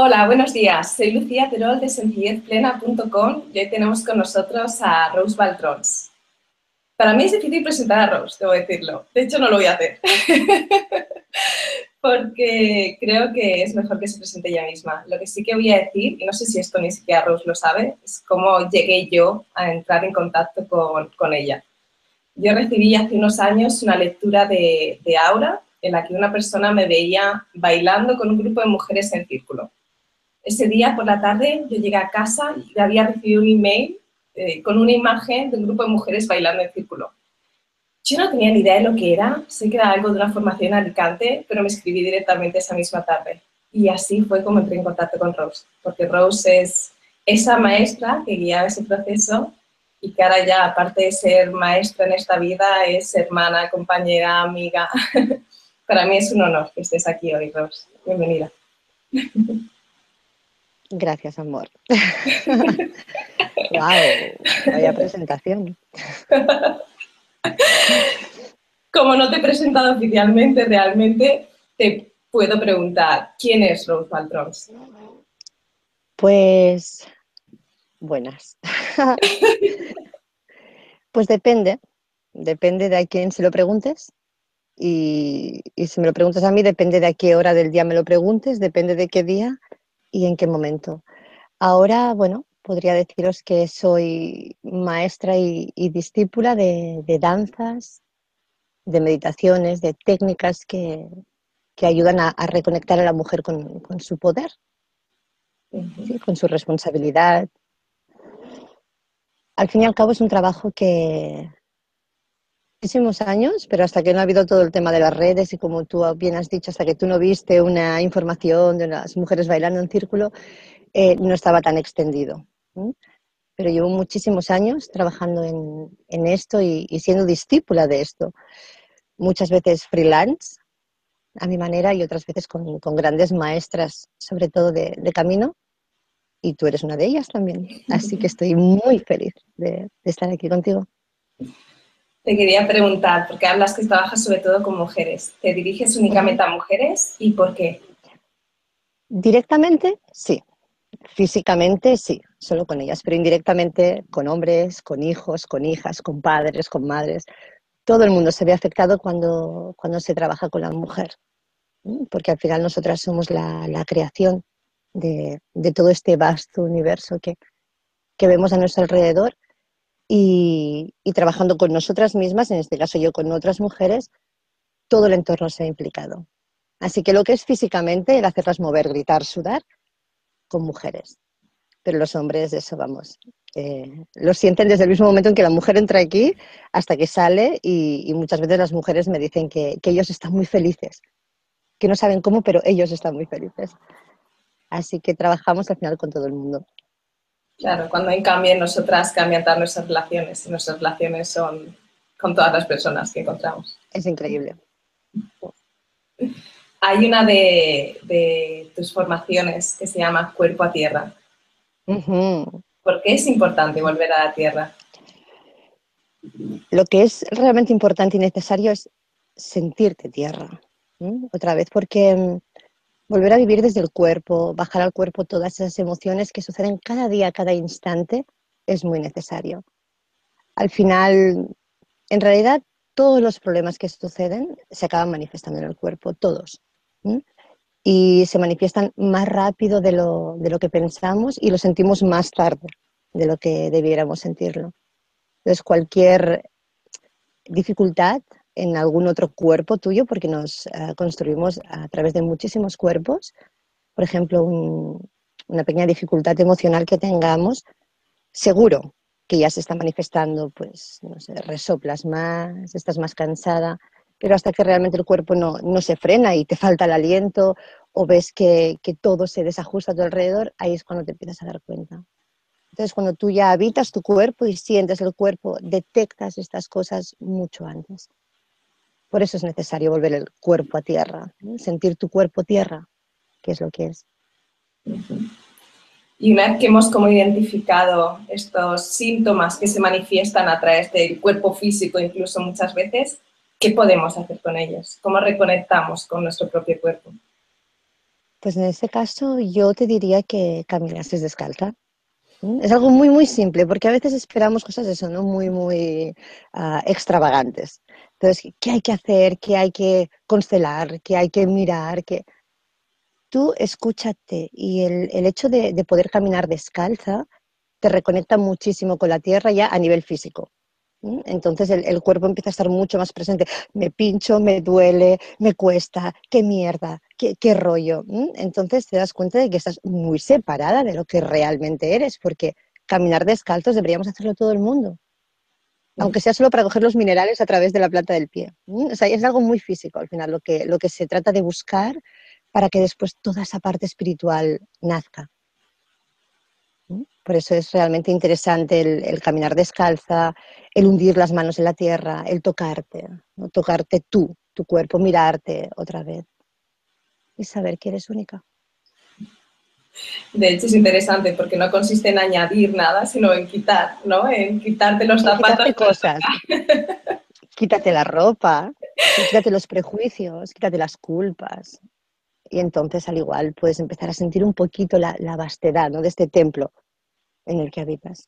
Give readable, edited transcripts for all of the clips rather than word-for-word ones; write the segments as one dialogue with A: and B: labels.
A: Hola, buenos días. Soy Lucía Terol de sencillezplena.com y hoy tenemos con nosotros a Rose Baltrons. Para mí es difícil presentar a Rose, debo decirlo. De hecho, no lo voy a hacer. Porque creo que es mejor que se presente ella misma. Lo que sí que voy a decir, y no sé si esto ni siquiera Rose lo sabe, es cómo llegué yo a entrar en contacto con ella. Yo recibí hace unos años una lectura de Aura en la que una persona me veía bailando con un grupo de mujeres en círculo. Ese día por la tarde yo llegué a casa y había recibido un email con una imagen de un grupo de mujeres bailando en círculo. Yo no tenía ni idea de lo que era, sé que era algo de una formación en Alicante, pero me escribí directamente esa misma tarde. Y así fue como entré en contacto con Rose, porque Rose es esa maestra que guiaba ese proceso y que ahora ya, aparte de ser maestra en esta vida, es hermana, compañera, amiga. Para mí es un honor que estés aquí hoy, Rose. Bienvenida.
B: Gracias, amor. ¡Wow! Vaya presentación.
A: Como no te he presentado oficialmente, realmente te puedo preguntar, ¿quién es Rose Baltrons?
B: Pues, buenas. Pues depende de a quién se lo preguntes. Y si me lo preguntas a mí, depende de a qué hora del día me lo preguntes, depende de qué día y en qué momento. Ahora, bueno, podría deciros que soy maestra y discípula de danzas, de meditaciones, de técnicas que ayudan a reconectar a la mujer con su poder, ¿sí? Con su responsabilidad. Al fin y al cabo es un trabajo que muchísimos años, pero hasta que no ha habido todo el tema de las redes y como tú bien has dicho, hasta que tú no viste una información de unas mujeres bailando en círculo, no estaba tan extendido. Pero llevo muchísimos años trabajando en esto y siendo discípula de esto. Muchas veces freelance, a mi manera, y otras veces con grandes maestras, sobre todo de camino, y tú eres una de ellas también. Así que estoy muy feliz de estar aquí contigo.
A: Te quería preguntar, porque hablas que trabajas sobre todo con mujeres. ¿Te diriges únicamente a mujeres y por qué?
B: Directamente, sí. Físicamente, sí, solo con ellas, pero indirectamente con hombres, con hijos, con hijas, con padres, con madres. Todo el mundo se ve afectado cuando se trabaja con la mujer, porque al final nosotras somos la creación de todo este vasto universo que vemos a nuestro alrededor y trabajando con nosotras mismas, en este caso yo con otras mujeres, todo el entorno se ha implicado. Así que lo que es físicamente, el hacerlas mover, gritar, sudar, con mujeres. Pero los hombres, eso vamos, lo sienten desde el mismo momento en que la mujer entra aquí hasta que sale y muchas veces las mujeres me dicen que ellos están muy felices, que no saben cómo, pero ellos están muy felices. Así que trabajamos al final con todo el mundo.
A: Claro, cuando hay cambio en nosotras cambian todas nuestras relaciones y nuestras relaciones son con todas las personas que encontramos.
B: Es increíble.
A: Hay una de tus formaciones que se llama Cuerpo a Tierra.
B: Uh-huh.
A: ¿Por qué es importante volver a la Tierra?
B: Lo que es realmente importante y necesario es sentirte tierra. Otra vez, porque volver a vivir desde el cuerpo, bajar al cuerpo todas esas emociones que suceden cada día, cada instante, es muy necesario. Al final, en realidad, todos los problemas que suceden se acaban manifestando en el cuerpo, todos. Y se manifiestan más rápido de lo que pensamos y lo sentimos más tarde de lo que debiéramos sentirlo. Entonces, cualquier dificultad en algún otro cuerpo tuyo, porque nos construimos a través de muchísimos cuerpos, por ejemplo, una pequeña dificultad emocional que tengamos, seguro que ya se está manifestando, pues, no sé, resoplas más, estás más cansada, pero hasta que realmente el cuerpo no se frena y te falta el aliento o ves que todo se desajusta a tu alrededor, ahí es cuando te empiezas a dar cuenta. Entonces, cuando tú ya habitas tu cuerpo y sientes el cuerpo, detectas estas cosas mucho antes. Por eso es necesario volver el cuerpo a tierra, ¿no? Sentir tu cuerpo tierra, que es lo que es.
A: Y una vez que hemos como identificado estos síntomas que se manifiestan a través del cuerpo físico, incluso muchas veces, ¿qué podemos hacer con ellos? ¿Cómo reconectamos con nuestro propio cuerpo?
B: Pues en ese caso yo te diría que caminases descalza. Es algo muy, muy simple, porque a veces esperamos cosas de eso, ¿no? Muy, muy extravagantes. Entonces, ¿qué hay que hacer? ¿Qué hay que constelar? ¿Qué hay que mirar? Tú escúchate y el hecho de poder caminar descalza te reconecta muchísimo con la tierra ya a nivel físico. Entonces el cuerpo empieza a estar mucho más presente. Me pincho, me duele, me cuesta, qué mierda, qué rollo. Entonces te das cuenta de que estás muy separada de lo que realmente eres, porque caminar descalzos deberíamos hacerlo todo el mundo, aunque sea solo para coger los minerales a través de la planta del pie. O sea, es algo muy físico al final, lo que se trata de buscar para que después toda esa parte espiritual nazca. Por eso es realmente interesante el caminar descalza, el hundir las manos en la tierra, el tocarte, ¿no? Tocarte tú, tu cuerpo, mirarte otra vez y saber que eres única.
A: De hecho, es interesante porque no consiste en añadir nada, sino en quitar, ¿no? En quitarte los
B: En
A: zapatos.
B: quitarte cosas, quítate la ropa, ¿sí? Quítate los prejuicios, quítate las culpas. Y entonces, al igual, puedes empezar a sentir un poquito la vastedad, ¿no? De este templo en el que habitas.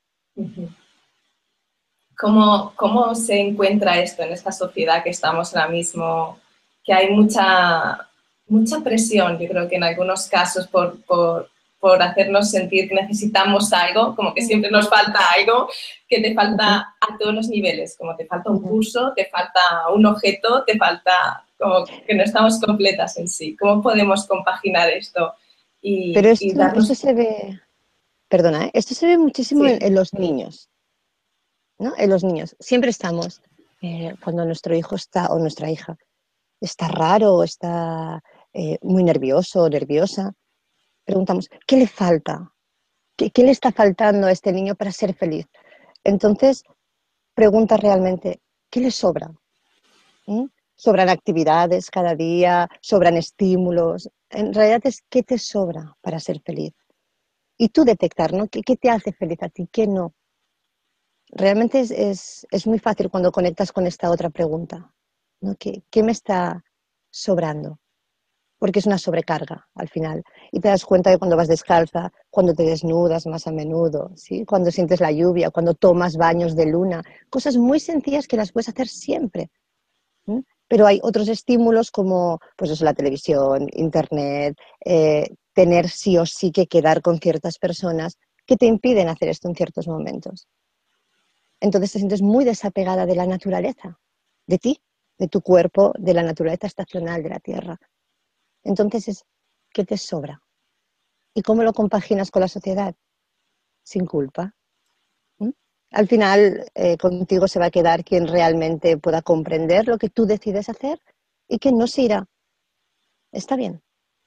A: ¿Cómo se encuentra esto en esta sociedad que estamos ahora mismo? Que hay mucha presión, yo creo que en algunos casos por hacernos sentir que necesitamos algo, como que siempre nos falta algo, que te falta a todos los niveles, como te falta un curso, te falta un objeto, te falta como que no estamos completas en sí. ¿Cómo podemos compaginar esto
B: Pero
A: y
B: esto
A: darnos...
B: se ve, perdona, esto se ve muchísimo
A: Sí.
B: en los niños. ¿No? En los niños. Siempre estamos, cuando nuestro hijo está o nuestra hija está raro o está muy nervioso o nerviosa, preguntamos, ¿qué le falta? ¿Qué le está faltando a este niño para ser feliz? Entonces, pregunta realmente, ¿qué le sobra? ¿Sobran actividades cada día? ¿Sobran estímulos? En realidad es qué te sobra para ser feliz. Y tú detectar, ¿no? ¿Qué te hace feliz a ti? ¿Qué no? Realmente es muy fácil cuando conectas con esta otra pregunta, ¿no? ¿Qué me está sobrando? Porque es una sobrecarga al final. Y te das cuenta de cuando vas descalza, cuando te desnudas más a menudo, ¿sí? Cuando sientes la lluvia, cuando tomas baños de luna, cosas muy sencillas que las puedes hacer siempre. Pero hay otros estímulos como pues eso, la televisión, internet, tener sí o sí que quedar con ciertas personas que te impiden hacer esto en ciertos momentos. Entonces te sientes muy desapegada de la naturaleza, de ti, de tu cuerpo, de la naturaleza estacional de la Tierra. Entonces ¿qué te sobra? ¿Y cómo lo compaginas con la sociedad? Sin culpa. ¿Mm? Al final, contigo se va a quedar quien realmente pueda comprender lo que tú decides hacer y que no se irá. Está bien.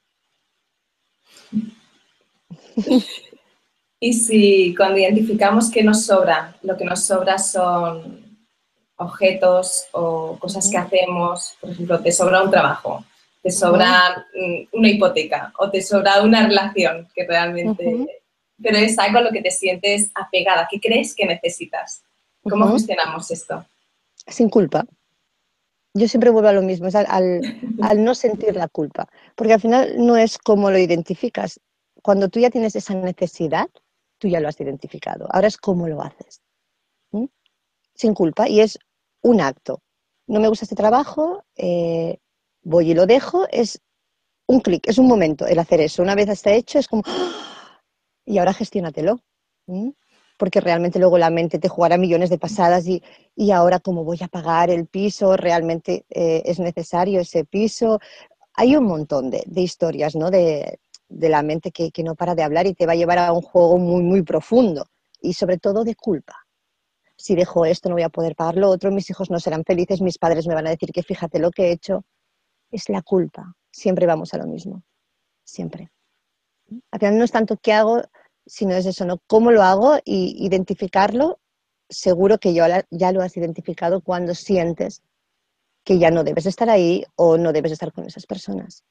A: Y si cuando identificamos que nos sobra, lo que nos sobra son objetos o cosas que hacemos, por ejemplo, te sobra un trabajo, te sobra una hipoteca o te sobra una relación que realmente, pero es algo a lo que te sientes apegada, que crees que necesitas. ¿Cómo gestionamos esto?
B: Sin culpa. Yo siempre vuelvo a lo mismo, es al no sentir la culpa, porque al final no es cómo lo identificas. Cuando tú ya tienes esa necesidad, tú ya lo has identificado. Ahora es cómo lo haces. Sin culpa y es un acto. No me gusta este trabajo, voy y lo dejo, es un clic, es un momento el hacer eso. Una vez está hecho es como, ¡ah! Y ahora gestiónatelo. Porque realmente luego la mente te jugará millones de pasadas y ahora cómo voy a pagar el piso, realmente es necesario ese piso. Hay un montón de historias, ¿no? de la mente que no para de hablar y te va a llevar a un juego muy, muy profundo y sobre todo de culpa. Si dejo esto no voy a poder pagar lo otro, mis hijos no serán felices, mis padres me van a decir que fíjate lo que he hecho. Es la culpa. Siempre vamos a lo mismo. Siempre. Al final no es tanto qué hago, sino es eso, ¿no? Cómo lo hago y identificarlo. Seguro que ya lo has identificado cuando sientes que ya no debes estar ahí o no debes estar con esas personas.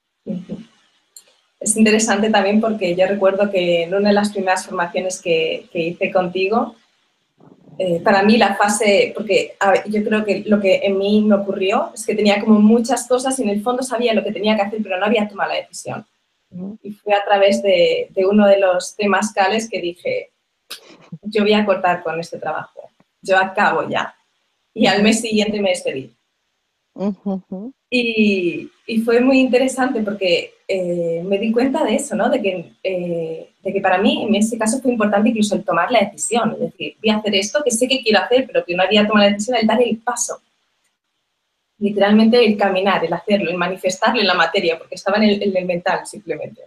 A: Es interesante también porque yo recuerdo que en una de las primeras formaciones que hice contigo, para mí la fase, porque yo creo que lo que en mí me ocurrió es que tenía como muchas cosas y en el fondo sabía lo que tenía que hacer, pero no había tomado la decisión. Y fue a través de uno de los temazcales que dije, yo voy a cortar con este trabajo, yo acabo ya. Y al mes siguiente me despedí. Y fue muy interesante porque me di cuenta de eso, ¿no? De que para mí en ese caso fue importante incluso el tomar la decisión, es decir, voy a hacer esto que sé que quiero hacer, pero que no había tomado la decisión, el dar el paso. Literalmente el caminar, el hacerlo, el manifestarlo en la materia, porque estaba en el mental simplemente.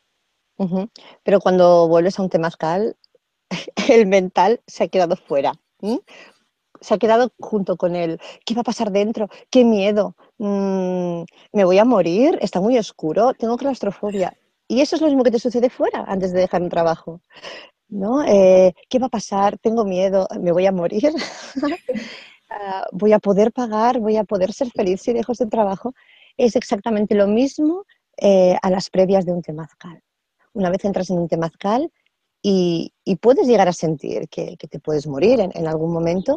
B: Pero cuando vuelves a un temazcal, el mental se ha quedado fuera. Se ha quedado junto con él. ¿Qué va a pasar dentro? ¡Qué miedo! ¿Me voy a morir? ¿Está muy oscuro? Tengo claustrofobia. Y eso es lo mismo que te sucede fuera antes de dejar un trabajo, ¿no? ¿Qué va a pasar? Tengo miedo. ¿Me voy a morir? ¿Voy a poder pagar? ¿Voy a poder ser feliz si dejo este trabajo? Es exactamente lo mismo a las previas de un temazcal. Una vez entras en un temazcal y puedes llegar a sentir que te puedes morir en algún momento,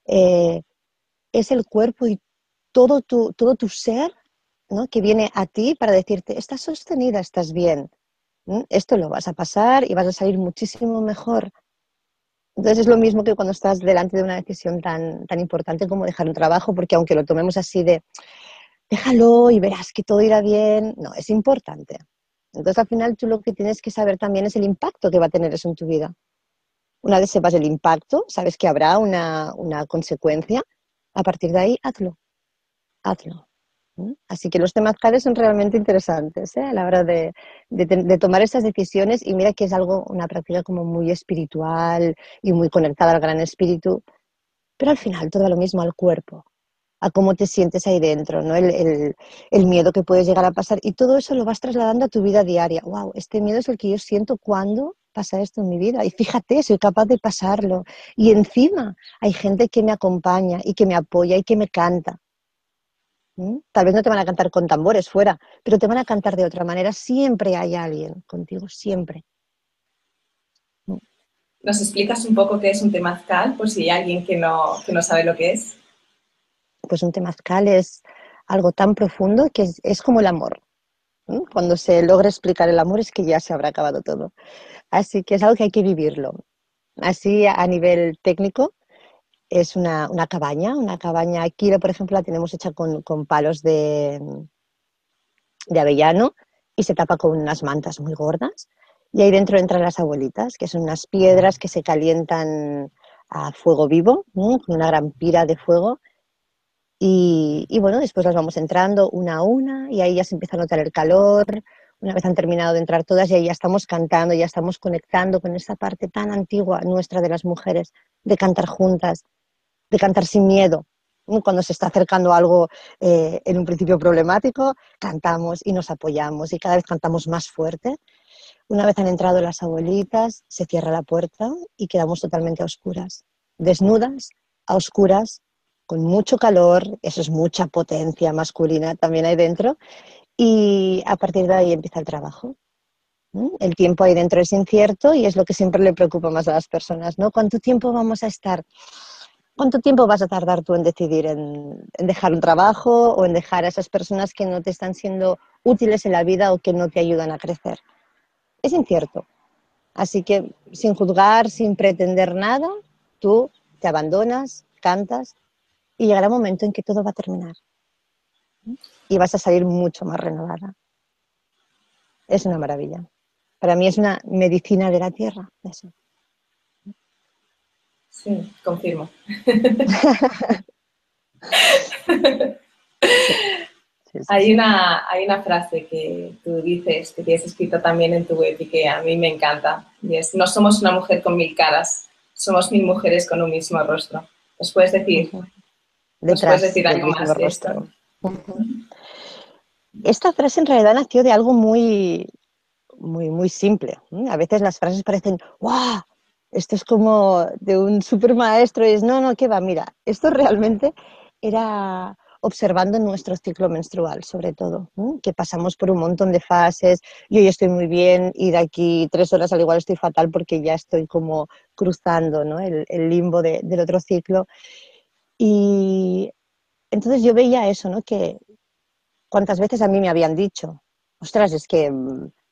B: es el cuerpo y todo tu ser, ¿no? Que viene a ti para decirte, estás sostenida, estás bien, esto lo vas a pasar y vas a salir muchísimo mejor. Entonces es lo mismo que cuando estás delante de una decisión tan importante como dejar un trabajo, porque aunque lo tomemos así de, déjalo y verás que todo irá bien, no, es importante. Entonces al final tú lo que tienes que saber también es el impacto que va a tener eso en tu vida. Una vez sepas el impacto, sabes que habrá una consecuencia, a partir de ahí hazlo. Así que los temazcales son realmente interesantes, a la hora de tomar esas decisiones, y mira que es algo, una práctica como muy espiritual y muy conectada al gran espíritu, pero al final todo lo mismo al cuerpo, a cómo te sientes ahí dentro, ¿no? El miedo que puedes llegar a pasar, y todo eso lo vas trasladando a tu vida diaria. ¡Wow! Este miedo es el que yo siento cuando pasa esto en mi vida, y fíjate, soy capaz de pasarlo, y encima hay gente que me acompaña y que me apoya y que me canta. Tal vez no te van a cantar con tambores fuera, pero te van a cantar de otra manera. Siempre hay alguien contigo, siempre.
A: ¿Nos explicas un poco qué es un temazcal, por si hay alguien que no sabe lo que es?
B: Pues un temazcal es algo tan profundo que es como el amor. Cuando se logra explicar el amor es que ya se habrá acabado todo. Así que es algo que hay que vivirlo. Así a nivel técnico es una cabaña. Aquí, por ejemplo, la tenemos hecha con palos de avellano y se tapa con unas mantas muy gordas. Y ahí dentro entran las abuelitas, que son unas piedras que se calientan a fuego vivo, con una gran pira de fuego. Y bueno, después las vamos entrando una a una y ahí ya se empieza a notar el calor. Una vez han terminado de entrar todas, y ahí ya estamos cantando, ya estamos conectando con esa parte tan antigua nuestra de las mujeres, de cantar juntas, de cantar sin miedo. Cuando se está acercando algo en un principio problemático, cantamos y nos apoyamos y cada vez cantamos más fuerte. Una vez han entrado las abuelitas, se cierra la puerta y quedamos totalmente a oscuras, desnudas, a oscuras, con mucho calor, eso es mucha potencia masculina también ahí dentro, y a partir de ahí empieza el trabajo. El tiempo ahí dentro es incierto y es lo que siempre le preocupa más a las personas, ¿no? ¿Cuánto tiempo vamos a estar? ¿Cuánto tiempo vas a tardar tú en decidir en dejar un trabajo o en dejar a esas personas que no te están siendo útiles en la vida o que no te ayudan a crecer? Es incierto. Así que sin juzgar, sin pretender nada, tú te abandonas, cantas y llegará un momento en que todo va a terminar y vas a salir mucho más renovada. Es una maravilla. Para mí es una medicina de la tierra. Eso.
A: Sí, confirmo.
B: Sí, sí, sí, sí.
A: Hay una frase que tú dices, que tienes escrito también en tu web y que a mí me encanta, y es, no somos una mujer con mil caras, somos mil mujeres con un mismo rostro. ¿Nos puedes
B: Detrás
A: decir
B: del
A: algo
B: mismo
A: más de esto?
B: rostro. Esta frase en realidad nació de algo muy simple. A veces las frases parecen, ¡guau! Esto es como de un supermaestro y es, no, ¿qué va? Mira, esto realmente era observando nuestro ciclo menstrual, sobre todo, que pasamos por un montón de fases. Yo ya estoy muy bien y de aquí 3 horas al igual estoy fatal porque ya estoy como cruzando, ¿no? el limbo del otro ciclo. Y entonces yo veía eso, ¿no? Que cuántas veces a mí me habían dicho, ostras, es que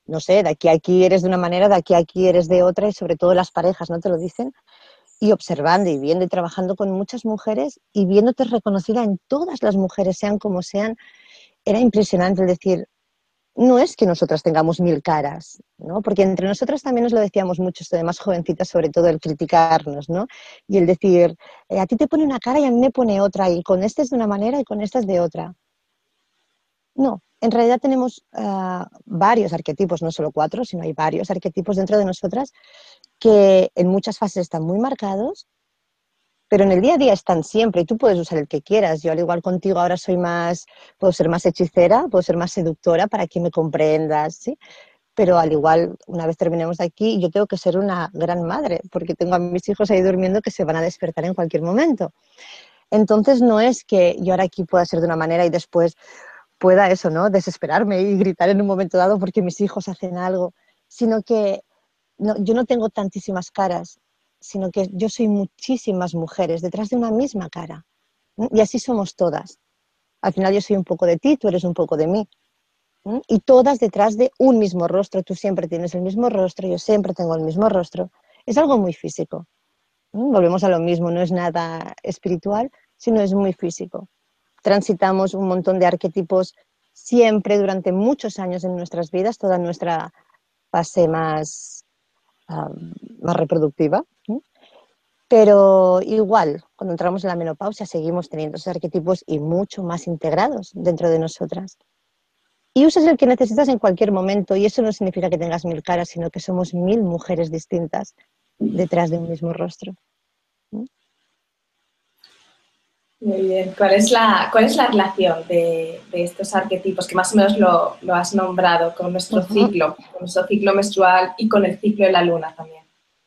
B: no sé, de aquí a aquí eres de una manera, de aquí a aquí eres de otra, y sobre todo las parejas, ¿no? Te lo dicen. Y observando y viendo y trabajando con muchas mujeres y viéndote reconocida en todas las mujeres, sean como sean, era impresionante el decir, no es que nosotras tengamos mil caras, ¿no? Porque entre nosotras también nos lo decíamos mucho, esto de más jovencitas, sobre todo el criticarnos, ¿no? Y el decir, a ti te pone una cara y a mí me pone otra, y con este es de una manera y con esta es de otra. No, en realidad tenemos varios arquetipos, no solo 4, sino hay varios arquetipos dentro de nosotras que en muchas fases están muy marcados, pero en el día a día están siempre y tú puedes usar el que quieras. Yo al igual contigo ahora puedo ser más hechicera, puedo ser más seductora para que me comprendas, ¿sí? Pero al igual, una vez terminemos de aquí, yo tengo que ser una gran madre, porque tengo a mis hijos ahí durmiendo que se van a despertar en cualquier momento. Entonces no es que yo ahora aquí pueda ser de una manera y después pueda eso, ¿no? Desesperarme y gritar en un momento dado porque mis hijos hacen algo, sino que no, yo no tengo tantísimas caras, sino que yo soy muchísimas mujeres detrás de una misma cara. Y así somos todas. Al final yo soy un poco de ti, tú eres un poco de mí. Y todas detrás de un mismo rostro. Tú siempre tienes el mismo rostro, yo siempre tengo el mismo rostro. Es algo muy físico. Volvemos a lo mismo, no es nada espiritual, sino es muy físico. Transitamos un montón de arquetipos siempre durante muchos años en nuestras vidas, toda nuestra fase más reproductiva. Pero igual, cuando entramos en la menopausia seguimos teniendo esos arquetipos y mucho más integrados dentro de nosotras. Y usas el que necesitas en cualquier momento, y eso no significa que tengas mil caras, sino que somos mil mujeres distintas detrás de un mismo rostro.
A: Muy bien. Cuál es la relación de estos arquetipos, que más o menos lo has nombrado, con nuestro ciclo menstrual y con el ciclo de la luna también?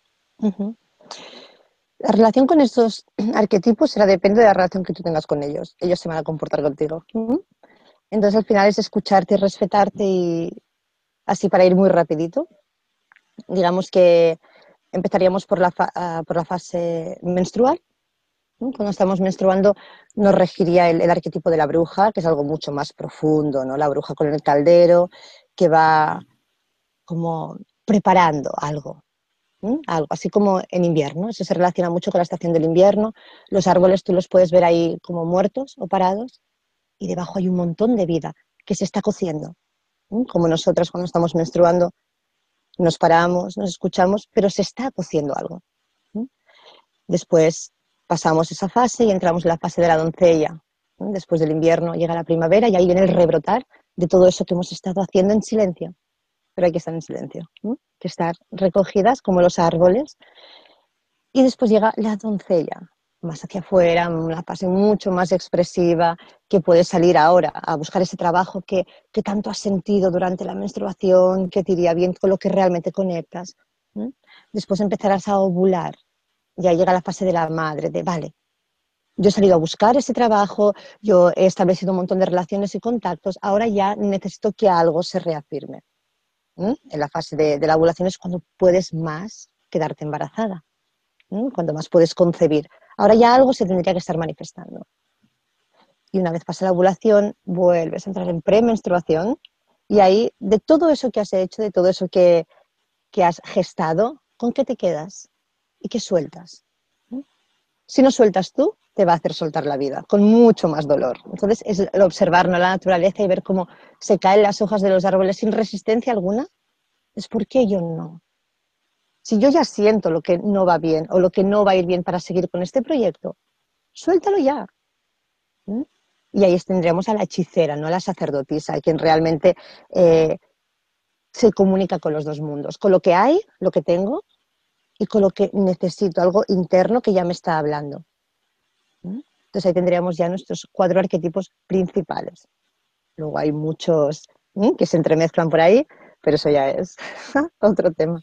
B: La relación con estos arquetipos depende de la relación que tú tengas con ellos. Ellos se van a comportar contigo. Entonces al final es escucharte y respetarte, y así para ir muy rapidito. Digamos que empezaríamos por la fase menstrual. Cuando estamos menstruando nos regiría el arquetipo de la bruja, que es algo mucho más profundo, ¿no? La bruja con el caldero, que va como preparando algo, algo, así como en invierno. Eso se relaciona mucho con la estación del invierno. Los árboles tú los puedes ver ahí como muertos o parados, y debajo hay un montón de vida que se está cociendo. Como nosotras cuando estamos menstruando nos paramos, nos escuchamos, pero se está cociendo algo. Después pasamos esa fase y entramos en la fase de la doncella. Después del invierno llega la primavera y ahí viene el rebrotar de todo eso que hemos estado haciendo en silencio. Pero hay que estar en silencio, hay que estar recogidas como los árboles. Y después llega la doncella, más hacia afuera, una fase mucho más expresiva, que puedes salir ahora a buscar ese trabajo que tanto has sentido durante la menstruación, que te iría bien, con lo que realmente conectas. Después empezarás a ovular. Ya llega la fase de la madre, de vale, yo he salido a buscar ese trabajo, yo he establecido un montón de relaciones y contactos, ahora ya necesito que algo se reafirme. En la fase de la ovulación es cuando puedes más quedarte embarazada, cuando más puedes concebir. Ahora ya algo se tendría que estar manifestando. Y una vez pasa la ovulación, vuelves a entrar en premenstruación, y ahí, de todo eso que has hecho, de todo eso que has gestado, ¿con qué te quedas? ¿Y qué sueltas? Si no sueltas tú, te va a hacer soltar la vida, con mucho más dolor. Entonces, es el observarnos la naturaleza y ver cómo se caen las hojas de los árboles sin resistencia alguna. Es ¿por qué yo no? Si yo ya siento lo que no va bien o lo que no va a ir bien para seguir con este proyecto, suéltalo ya. Y ahí tendríamos a la hechicera, no a la sacerdotisa, quien realmente se comunica con los dos mundos, con lo que hay, lo que tengo, y con lo que necesito, algo interno que ya me está hablando. Entonces ahí tendríamos ya nuestros 4 arquetipos principales. Luego hay muchos que se entremezclan por ahí, pero eso ya es otro tema.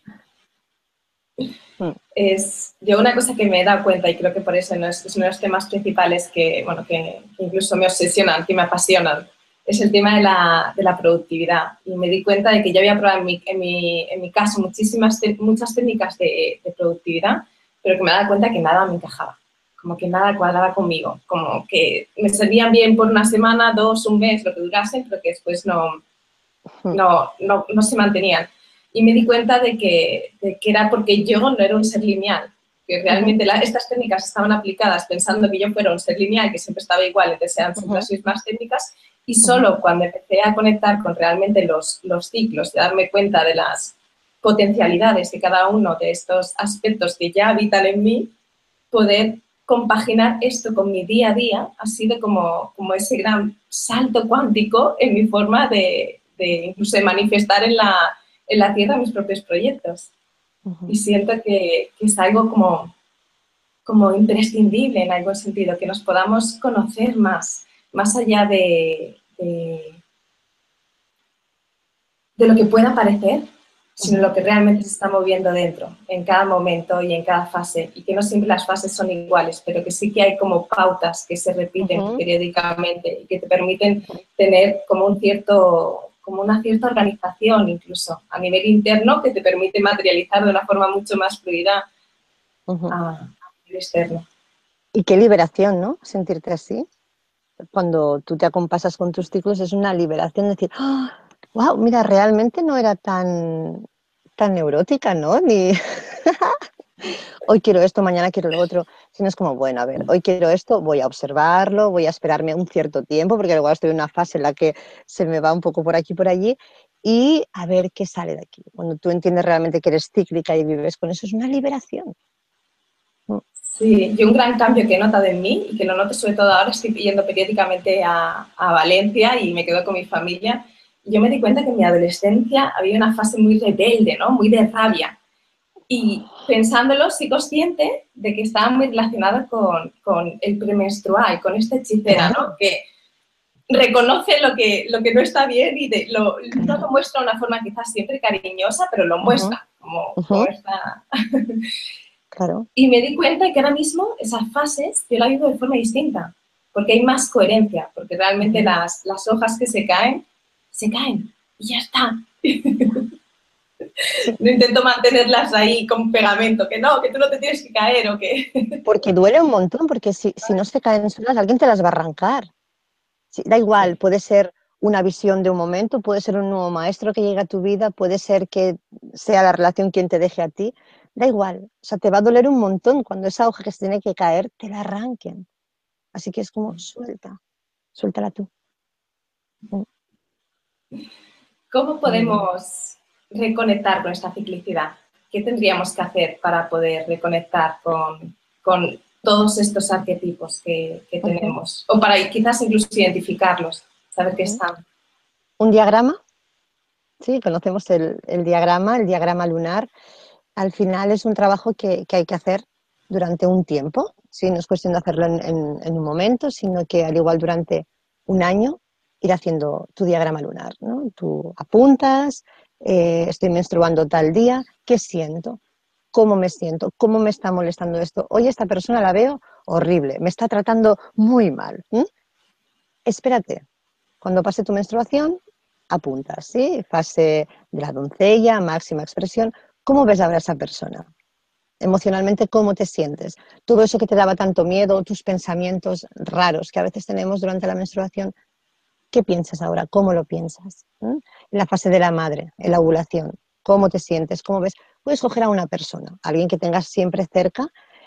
A: Yo una cosa que me he dado cuenta, y creo que por eso es uno de los temas principales que incluso me obsesionan, que me apasionan, es el tema de la productividad. Y me di cuenta de que yo había probado en mi caso muchas técnicas de productividad, pero que me daba cuenta que nada me encajaba, como que nada cuadraba conmigo, como que me servían bien por una semana, 2, un mes, lo que durasen, pero que después no no se mantenían. Y me di cuenta de que era porque yo no era un ser lineal, que realmente estas técnicas estaban aplicadas pensando que yo fuera un ser lineal, que siempre estaba igual, entonces eran siempre las mismas técnicas, y solo cuando empecé a conectar con realmente los ciclos, de darme cuenta de las potencialidades de cada uno de estos aspectos que ya habitan en mí, poder compaginar esto con mi día a día ha sido como ese gran salto cuántico en mi forma de incluso de manifestar en la tierra mis propios proyectos. Y siento que es algo como imprescindible en algún sentido, que nos podamos conocer más allá de lo que pueda parecer, sino lo que realmente se está moviendo dentro, en cada momento y en cada fase, y que no siempre las fases son iguales, pero que sí que hay como pautas que se repiten periódicamente y que te permiten tener como una cierta organización incluso a nivel interno que te permite materializar de una forma mucho más fluida a nivel externo.
B: Y qué liberación, ¿no? Sentirte así. Cuando tú te acompasas con tus ciclos es una liberación, decir, ¡oh, wow, mira, realmente no era tan neurótica, ¿no? Ni hoy quiero esto, mañana quiero lo otro, sino es como, bueno, a ver, hoy quiero esto, voy a observarlo, voy a esperarme un cierto tiempo, porque luego estoy en una fase en la que se me va un poco por aquí, por allí, y a ver qué sale de aquí. Cuando tú entiendes realmente que eres cíclica y vives con eso, es una liberación.
A: Sí, y un gran cambio que he notado en mí y que lo noto sobre todo ahora, estoy yendo periódicamente a Valencia y me quedo con mi familia. Yo me di cuenta que en mi adolescencia había una fase muy rebelde, ¿no? Muy de rabia. Y pensándolo, soy consciente de que estaba muy relacionada con el premenstrual, con esta hechicera, ¿no? Que reconoce lo que no está bien y no lo muestra de una forma quizás siempre cariñosa, pero lo muestra como esta...
B: Claro.
A: Y me di cuenta que ahora mismo esas fases yo las vivo de forma distinta, porque hay más coherencia, porque realmente las hojas que se caen y ya está.
B: Sí.
A: No intento mantenerlas ahí con pegamento, que no, que tú no te tienes que caer o que...
B: Porque duele un montón, porque si no se caen solas, alguien te las va a arrancar. Sí, da igual, puede ser una visión de un momento, puede ser un nuevo maestro que llega a tu vida, puede ser que sea la relación quien te deje a ti, da igual. O sea, te va a doler un montón cuando esa hoja que se tiene que caer te la arranquen. Así que es como, suéltala tú.
A: ¿Cómo podemos reconectar con esta ciclicidad? ¿Qué tendríamos que hacer para poder reconectar con todos estos arquetipos que tenemos? O para quizás incluso identificarlos, saber qué están.
B: ¿Un diagrama? Sí, conocemos el diagrama lunar. Al final es un trabajo que hay que hacer durante un tiempo. ¿Sí? No es cuestión de hacerlo en un momento, sino que al igual durante un año ir haciendo tu diagrama lunar, ¿no? Tú apuntas, estoy menstruando tal día, ¿qué siento? ¿Cómo me siento? ¿Cómo me está molestando esto? Hoy esta persona la veo horrible, me está tratando muy mal. Espérate, cuando pase tu menstruación, apuntas, ¿sí? Fase de la doncella, máxima expresión. ¿Cómo ves ahora a esa persona? Emocionalmente, ¿cómo te sientes? Todo eso que te daba tanto miedo, tus pensamientos raros que a veces tenemos durante la menstruación, ¿qué piensas ahora? ¿Cómo lo piensas? En la fase de la madre, en la ovulación, ¿cómo te sientes? ¿Cómo ves? Puedes coger a una persona, alguien que tengas siempre cerca,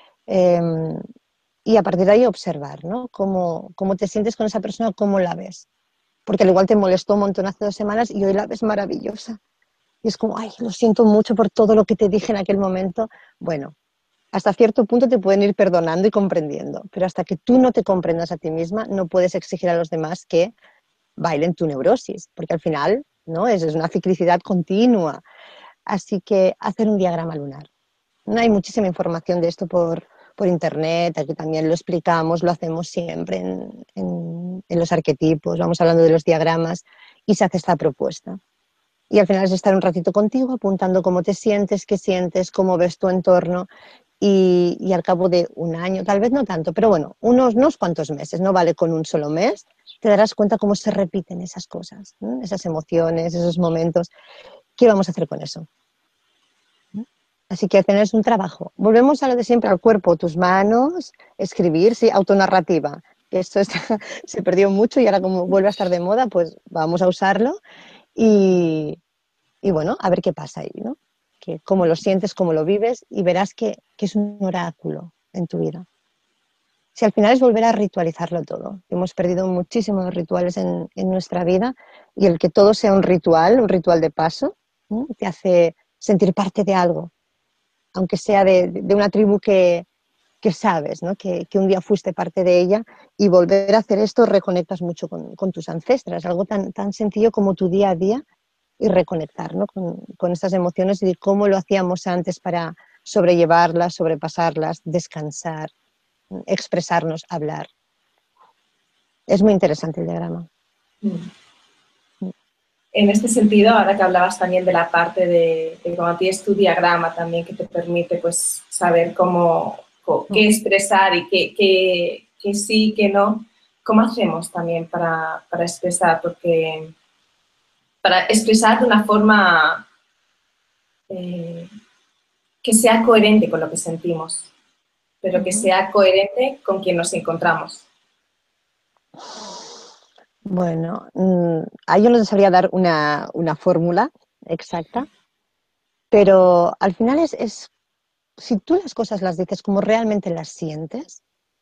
B: y a partir de ahí observar, ¿no? ¿Cómo te sientes con esa persona? ¿Cómo la ves? Porque al igual te molestó un montón hace 2 semanas y hoy la ves maravillosa. Y es como, ay, lo siento mucho por todo lo que te dije en aquel momento. Bueno, hasta cierto punto te pueden ir perdonando y comprendiendo, pero hasta que tú no te comprendas a ti misma, no puedes exigir a los demás que bailen tu neurosis, porque al final, ¿no? Es una ciclicidad continua. Así que hacer un diagrama lunar. No hay muchísima información de esto por internet, aquí también lo explicamos, lo hacemos siempre en los arquetipos, vamos hablando de los diagramas y se hace esta propuesta. Y al final es estar un ratito contigo apuntando cómo te sientes, qué sientes, cómo ves tu entorno y al cabo de un año, tal vez no tanto, pero bueno, unos cuantos meses, no vale con un solo mes, te darás cuenta cómo se repiten esas cosas, ¿no? Esas emociones, esos momentos. ¿Qué vamos a hacer con eso? Así que tener un trabajo. Volvemos a lo de siempre, al cuerpo, tus manos, escribir, sí, autonarrativa. Esto se perdió mucho y ahora como vuelve a estar de moda, pues vamos a usarlo. y, y bueno, a ver qué pasa ahí, ¿no? Que cómo lo sientes, cómo lo vives y verás que es un oráculo en tu vida. Si al final es volver a ritualizarlo todo. Hemos perdido muchísimos rituales en nuestra vida y el que todo sea un ritual de paso, ¿no? Te hace sentir parte de algo, aunque sea de una tribu que sabes, ¿no? Que un día fuiste parte de ella y volver a hacer esto reconectas mucho con tus ancestras, algo tan sencillo como tu día a día y reconectar, ¿no? con estas emociones y de cómo lo hacíamos antes para sobrellevarlas, sobrepasarlas, descansar, expresarnos, hablar. Es muy interesante el diagrama.
A: Mm. En este sentido, ahora que hablabas también de la parte de cuando tienes tu diagrama también que te permite pues saber qué expresar y qué sí, qué no, ¿cómo hacemos también para expresar? Porque para expresar de una forma que sea coherente con lo que sentimos, pero que sea coherente con quien nos encontramos.
B: Bueno, yo no te sabría dar una fórmula exacta, pero al final si tú las cosas las dices como realmente las sientes,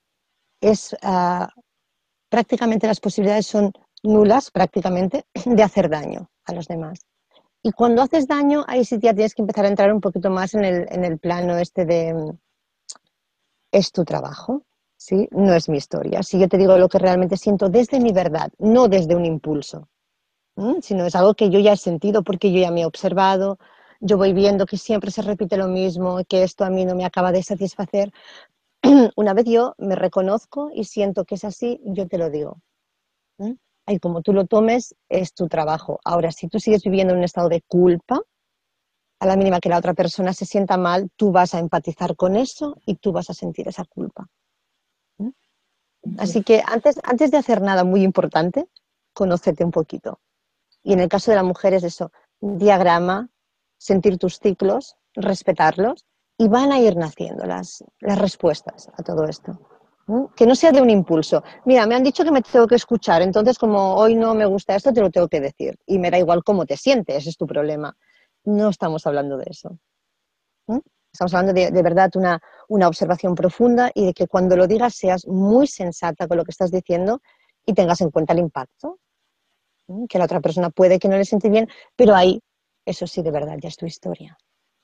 B: prácticamente las posibilidades son nulas prácticamente de hacer daño a los demás. Y cuando haces daño, ahí sí ya tienes que empezar a entrar un poquito más en el plano este de es tu trabajo, ¿sí? No es mi historia. Si yo te digo lo que realmente siento desde mi verdad, no desde un impulso, sino es algo que yo ya he sentido porque yo ya me he observado, yo voy viendo que siempre se repite lo mismo, que esto a mí no me acaba de satisfacer. Una vez yo me reconozco y siento que es así, yo te lo digo. Y como tú lo tomes, es tu trabajo. Ahora, si tú sigues viviendo en un estado de culpa, a la mínima que la otra persona se sienta mal, tú vas a empatizar con eso y tú vas a sentir esa culpa. Así que antes de hacer nada muy importante, conócete un poquito. Y en el caso de la mujer es eso, diagrama, sentir tus ciclos, respetarlos y van a ir naciendo las respuestas a todo esto. Que no sea de un impulso. Mira, me han dicho que me tengo que escuchar, entonces como hoy no me gusta esto, te lo tengo que decir. Y me da igual cómo te sientes, ese es tu problema. No estamos hablando de eso. Estamos hablando de verdad una observación profunda y de que cuando lo digas seas muy sensata con lo que estás diciendo y tengas en cuenta el impacto. Que la otra persona puede que no le siente bien, pero ahí, eso sí, de verdad, ya es tu historia.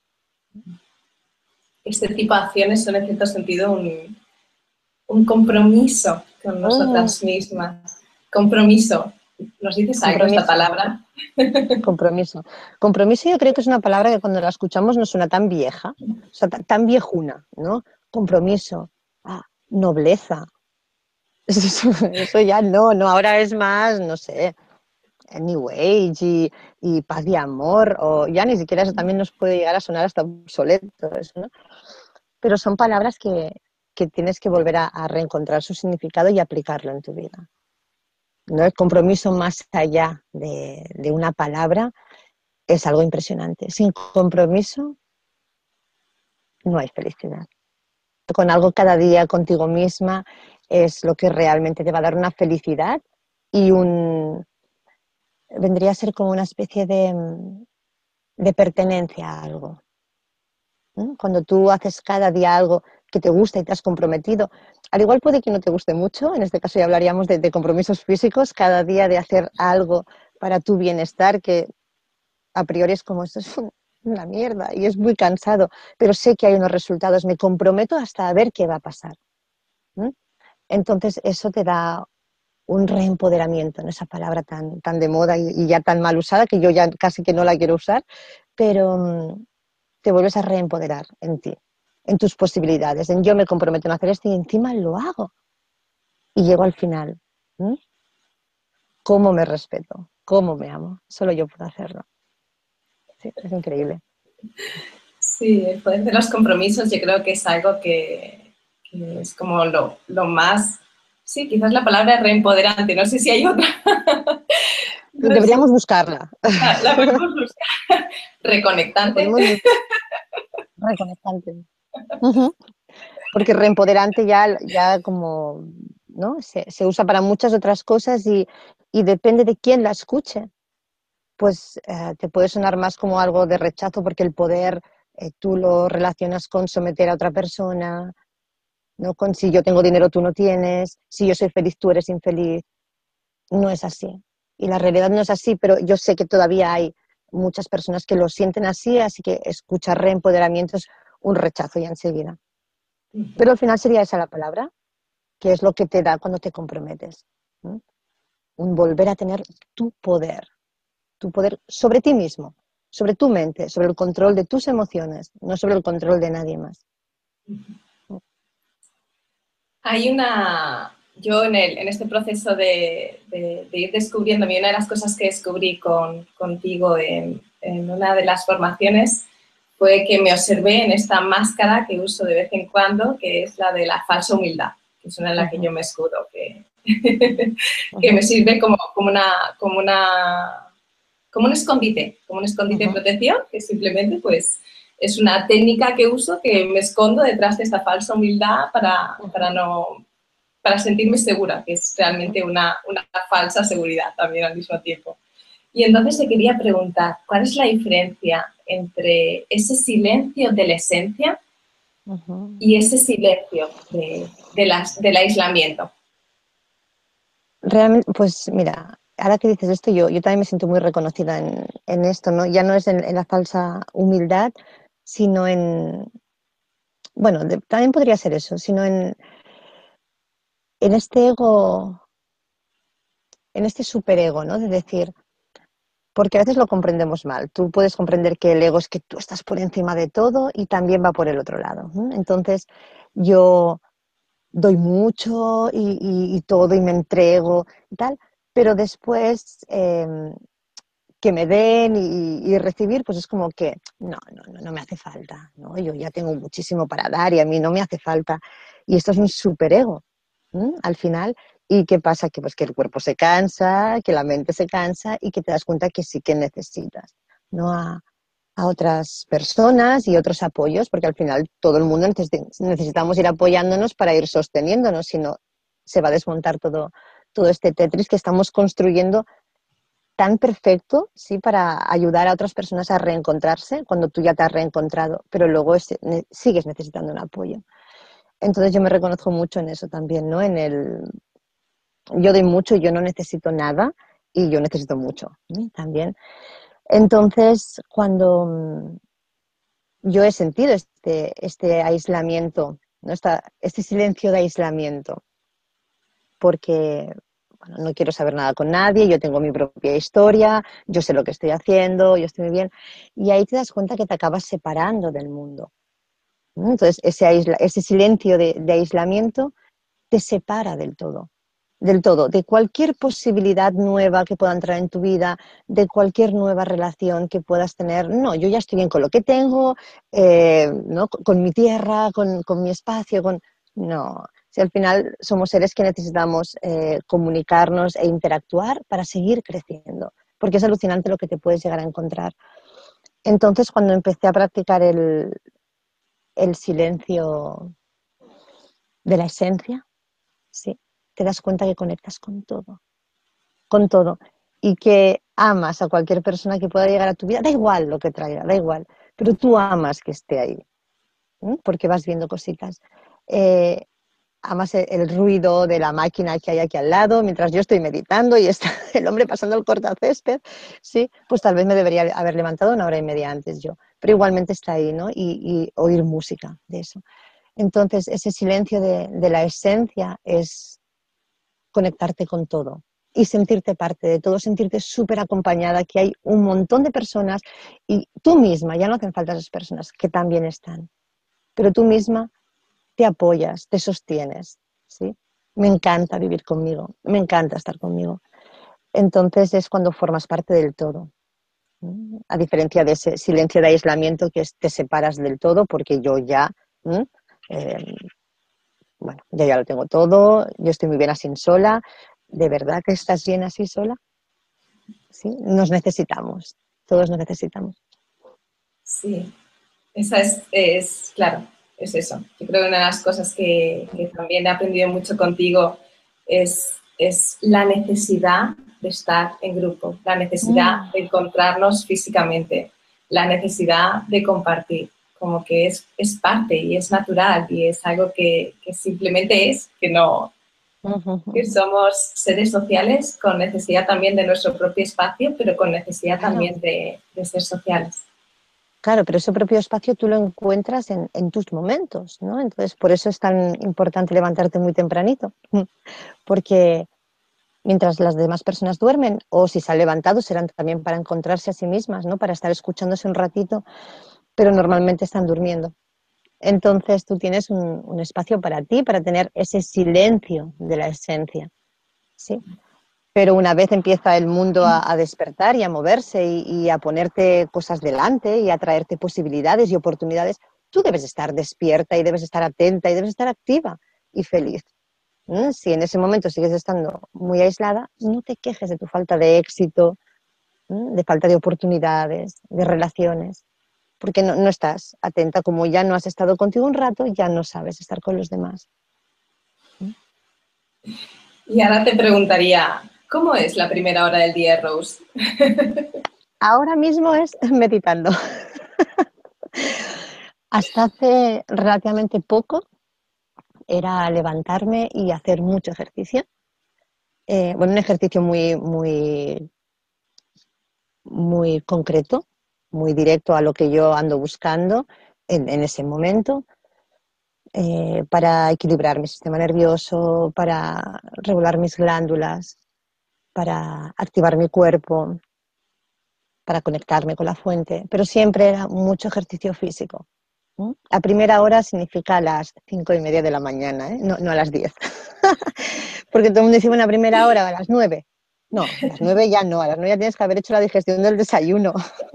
A: Este tipo de acciones son en cierto sentido un compromiso con nosotras mismas. Compromiso. ¿Nos dices algo esta
B: Compromiso.
A: palabra?
B: Compromiso. Compromiso yo creo que es una palabra que cuando la escuchamos nos suena tan vieja, o sea, tan viejuna, ¿no? Compromiso, nobleza. Eso ya no, ahora es más, no sé, New Age y paz y amor, o ya ni siquiera eso también nos puede llegar a sonar hasta obsoleto, eso, ¿no? Pero son palabras que tienes que volver a reencontrar su significado y aplicarlo en tu vida. ¿No? El compromiso más allá de una palabra es algo impresionante. Sin compromiso no hay felicidad. Con algo cada día contigo misma es lo que realmente te va a dar una felicidad y vendría a ser como una especie de pertenencia a algo. ¿No? Cuando tú haces cada día algo que te gusta y te has comprometido, al igual puede que no te guste mucho, en este caso ya hablaríamos de compromisos físicos, cada día de hacer algo para tu bienestar, que a priori es como, esto es una mierda y es muy cansado, pero sé que hay unos resultados, me comprometo hasta a ver qué va a pasar. Entonces eso te da un reempoderamiento, en esa palabra tan de moda y ya tan mal usada, que yo ya casi que no la quiero usar, pero te vuelves a reempoderar en ti, en tus posibilidades, en yo me comprometo en hacer esto y encima lo hago. Y llego al final. ¿Cómo me respeto? ¿Cómo me amo? Solo yo puedo hacerlo. Sí, es increíble.
A: Sí, el poder de los compromisos yo creo que es algo que es como lo más, sí, quizás la palabra es reempoderante, no sé si hay otra. No sé,
B: Deberíamos buscarla.
A: la podemos buscar. Reconectante.
B: Podemos reconectante. Porque reempoderante ya como, ¿no? Se usa para muchas otras cosas y depende de quién la escuche. pues te puede sonar más como algo de rechazo porque el poder tú lo relacionas con someter a otra persona, ¿no? Con si yo tengo dinero tú no tienes, si yo soy feliz tú eres infeliz. No es así. Y la realidad no es así, pero yo sé que todavía hay muchas personas que lo sienten así que escuchar reempoderamiento es un rechazo ya enseguida. Pero al final sería esa la palabra, que es lo que te da cuando te comprometes. ¿No? Un volver a tener tu poder sobre ti mismo, sobre tu mente, sobre el control de tus emociones, no sobre el control de nadie más.
A: Yo en este proceso de ir descubriendo, una de las cosas que descubrí contigo en una de las formaciones fue que me observé en esta máscara que uso de vez en cuando, que es la de la falsa humildad, que es una en la que yo me escudo, que me sirve como un escondite de protección, que simplemente pues es una técnica que uso, que me escondo detrás de esta falsa humildad para sentirme segura, que es realmente una falsa seguridad también al mismo tiempo. Y entonces te quería preguntar, ¿cuál es la diferencia entre ese silencio de la esencia y ese silencio del aislamiento?
B: Realmente, pues mira, ahora que dices esto, yo también me siento muy reconocida en esto, ¿no? Ya no es en la falsa humildad, sino bueno, también podría ser eso, sino en este ego, en este superego, ¿no? De decir, porque a veces lo comprendemos mal. Tú puedes comprender que el ego es que tú estás por encima de todo y también va por el otro lado, ¿no? Entonces, yo doy mucho y todo y me entrego y tal, pero después que me den y recibir, pues es como que no me hace falta, ¿no? Yo ya tengo muchísimo para dar y a mí no me hace falta. Y esto es un superego, al final. ¿Y qué pasa? Que, pues, que el cuerpo se cansa, que la mente se cansa y que te das cuenta que sí que necesitas, ¿no? A otras personas y otros apoyos, porque al final todo el mundo necesitamos ir apoyándonos para ir sosteniéndonos, si no se va a desmontar todo este Tetris que estamos construyendo tan perfecto, sí, para ayudar a otras personas a reencontrarse cuando tú ya te has reencontrado, pero luego sigues necesitando un apoyo. Entonces yo me reconozco mucho en eso también, ¿no? Yo doy mucho y yo no necesito nada y yo necesito mucho, ¿sí? También. Entonces, cuando yo he sentido este aislamiento, ¿no? Este silencio de aislamiento, porque bueno, no quiero saber nada con nadie, yo tengo mi propia historia, yo sé lo que estoy haciendo, yo estoy muy bien. Y ahí te das cuenta que te acabas separando del mundo, ¿no? Entonces, ese silencio de aislamiento te separa del todo, de cualquier posibilidad nueva que pueda entrar en tu vida, de cualquier nueva relación que puedas tener. No, yo ya estoy bien con lo que tengo, ¿no? Con mi tierra, con mi espacio, No, si al final somos seres que necesitamos comunicarnos e interactuar para seguir creciendo, porque es alucinante lo que te puedes llegar a encontrar. Entonces, cuando empecé a practicar el silencio de la esencia, sí, te das cuenta que conectas con todo, y que amas a cualquier persona que pueda llegar a tu vida, da igual lo que traiga, da igual, pero tú amas que esté ahí, porque vas viendo cositas. Eh, Amas el ruido de la máquina que hay aquí al lado, mientras yo estoy meditando y está el hombre pasando el cortacésped, sí, pues tal vez me debería haber levantado 1 hora y media antes yo, pero igualmente está ahí, ¿no? Y oír música de eso. Entonces, ese silencio de la esencia es conectarte con todo y sentirte parte de todo, sentirte súper acompañada, que hay un montón de personas y tú misma, ya no hacen falta esas personas que también están, pero tú misma te apoyas, te sostienes, ¿sí? Me encanta vivir conmigo, me encanta estar conmigo. Entonces es cuando formas parte del todo, ¿no? A diferencia de ese silencio de aislamiento que te separas del todo porque yo ya, eh, bueno, ya lo tengo todo, yo estoy muy bien así sola. ¿De verdad que estás bien así sola? Sí, nos necesitamos, todos nos necesitamos.
A: Sí, esa claro, es eso. Yo creo que una de las cosas que también he aprendido mucho contigo es la necesidad de estar en grupo, la necesidad
B: Mm.
A: de encontrarnos físicamente, la necesidad de compartir, como que es parte y es natural y es algo que simplemente es, que no,
B: Ujú,
A: que
B: ujú.
A: somos seres sociales con necesidad también de nuestro propio espacio, pero con necesidad
B: Claro,
A: también de ser sociales.
B: claro, pero ese propio espacio tú lo encuentras en tus momentos, ¿no? Entonces, por eso es tan importante levantarte muy tempranito, porque mientras las demás personas duermen, o si se han levantado, serán también para encontrarse a sí mismas, ¿no? Para estar escuchándose un ratito, pero normalmente están durmiendo. Entonces tú tienes un espacio para ti, para tener ese silencio de la esencia, ¿sí? Pero una vez empieza el mundo a despertar y a moverse y a ponerte cosas delante y a traerte posibilidades y oportunidades, tú debes estar despierta y debes estar atenta y debes estar activa y feliz. Si en ese momento sigues estando muy aislada, no te quejes de tu falta de éxito, de falta de oportunidades, de relaciones, porque no estás atenta. Como ya no has estado contigo un rato, ya no sabes estar con los demás.
A: Y ahora te preguntaría, ¿cómo es la primera hora del día, Rose?
B: Ahora mismo es meditando. Hasta hace relativamente poco era levantarme y hacer mucho ejercicio. Bueno, un ejercicio muy concreto, muy directo a lo que yo ando buscando en ese momento, para equilibrar mi sistema nervioso, para regular mis glándulas, para activar mi cuerpo, para conectarme con la fuente, pero siempre era mucho ejercicio físico. A primera hora significa a las 5:30 de la mañana, ¿eh? No a las 10. Porque todo el mundo dice, bueno, a primera hora, a las 9. No, a las 9 ya no, a las 9 ya tienes que haber hecho la digestión del desayuno.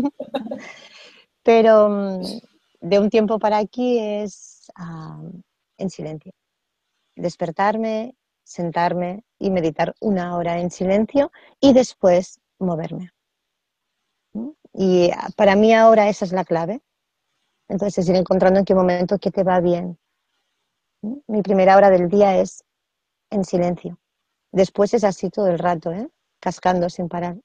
B: Pero de un tiempo para aquí es en silencio. Despertarme, sentarme y meditar 1 hora en silencio y después moverme. Y para mí ahora esa es la clave. Entonces es ir encontrando en qué momento que te va bien. Mi primera hora del día es en silencio. Después es así todo el rato, ¿eh? Cascando sin parar.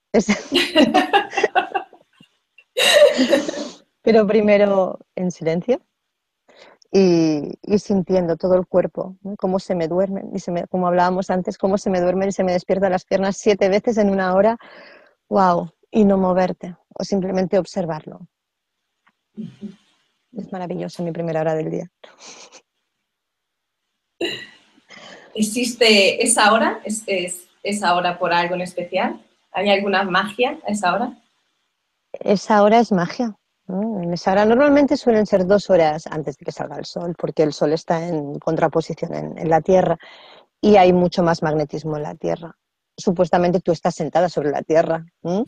B: Pero primero en silencio y sintiendo todo el cuerpo, ¿no? Cómo se me duermen, como hablábamos antes, cómo se me duermen y se me despiertan las piernas 7 veces en 1 hora. ¡Wow! Y no moverte o simplemente observarlo. Es maravilloso mi primera hora del día.
A: ¿Existe esa hora? ¿Es esa hora por algo en especial? ¿Hay alguna magia a esa hora?
B: Esa hora es magia, ¿no? En esa hora normalmente suelen ser 2 horas antes de que salga el sol, porque el sol está en contraposición en la Tierra y hay mucho más magnetismo en la Tierra. Supuestamente tú estás sentada sobre la Tierra.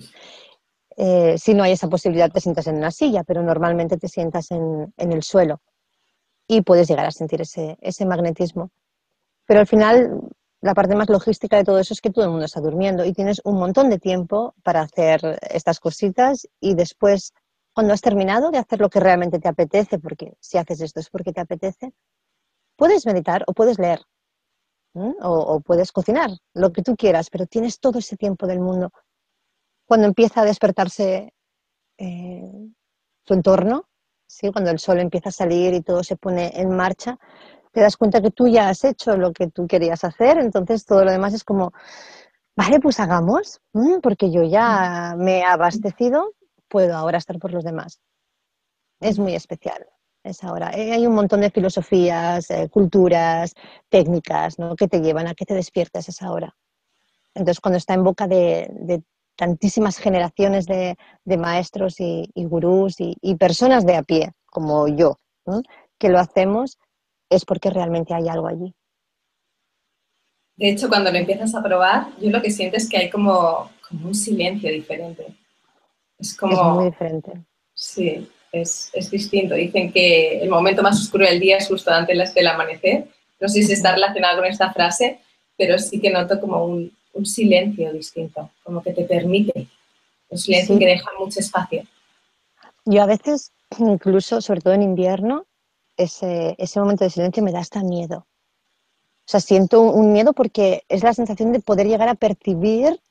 B: Si no hay esa posibilidad, te sientas en una silla, pero normalmente te sientas en el suelo y puedes llegar a sentir ese magnetismo. Pero al final, la parte más logística de todo eso es que todo el mundo está durmiendo y tienes un montón de tiempo para hacer estas cositas y después, cuando has terminado de hacer lo que realmente te apetece, porque si haces esto es porque te apetece, puedes meditar o puedes leer, o puedes cocinar, lo que tú quieras, pero tienes todo ese tiempo del mundo. Cuando empieza a despertarse eh, tu entorno, ¿sí? Cuando el sol empieza a salir y todo se pone en marcha, te das cuenta que tú ya has hecho lo que tú querías hacer, entonces todo lo demás es como, vale, pues hagamos, porque yo ya me he abastecido, puedo ahora estar por los demás. Es muy especial esa hora. Hay un montón de filosofías, culturas, técnicas, ¿no? Que te llevan a que te despiertes a esa hora. Entonces, cuando está en boca de tantísimas generaciones de maestros y gurús y personas de a pie, como yo, ¿no? Que lo hacemos, es porque realmente hay algo allí.
A: De hecho, cuando lo empiezas a probar, yo lo que siento es que hay como un silencio diferente. Es
B: Es muy
A: como,
B: diferente.
A: sí, es distinto. Dicen que el momento más oscuro del día es justo antes del amanecer. No sé si está
B: Ujú.
A: relacionado con esta frase, pero sí que noto como un silencio distinto, como que te permite, un silencio que
B: Sí,
A: deja mucho espacio.
B: yo a veces, incluso, sobre todo en invierno, ese momento de silencio me da hasta miedo. O sea, siento un miedo porque es la sensación de poder llegar a percibir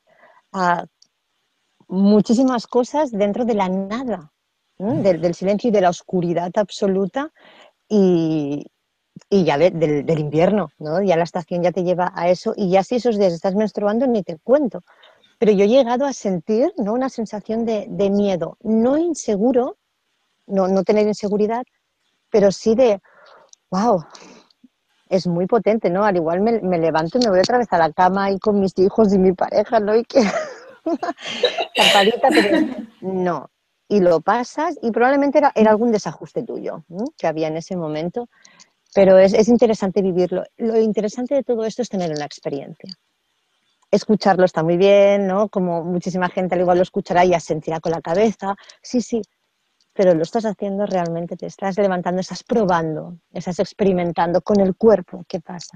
B: a muchísimas cosas dentro de la nada, ¿no? Del silencio y de la oscuridad absoluta y, y ya del invierno, ¿no? Ya la estación ya te lleva a eso y ya si esos días estás menstruando ni te cuento. Pero yo he llegado a sentir, ¿no? Una sensación de miedo, no inseguro, no tener inseguridad, pero sí de, wow, es muy potente, ¿no? Al igual me levanto y me voy otra vez a la cama y con mis hijos y mi pareja, ¿no? Y que tapadita, pero no. Y lo pasas y probablemente era algún desajuste tuyo, ¿no? Que había en ese momento, pero es interesante vivirlo. Lo interesante de todo esto es tener una experiencia. Escucharlo está muy bien, ¿no? Como muchísima gente al igual lo escuchará y asentirá con la cabeza. Sí, sí, pero lo estás haciendo realmente, te estás levantando, estás probando, estás experimentando con el cuerpo qué pasa.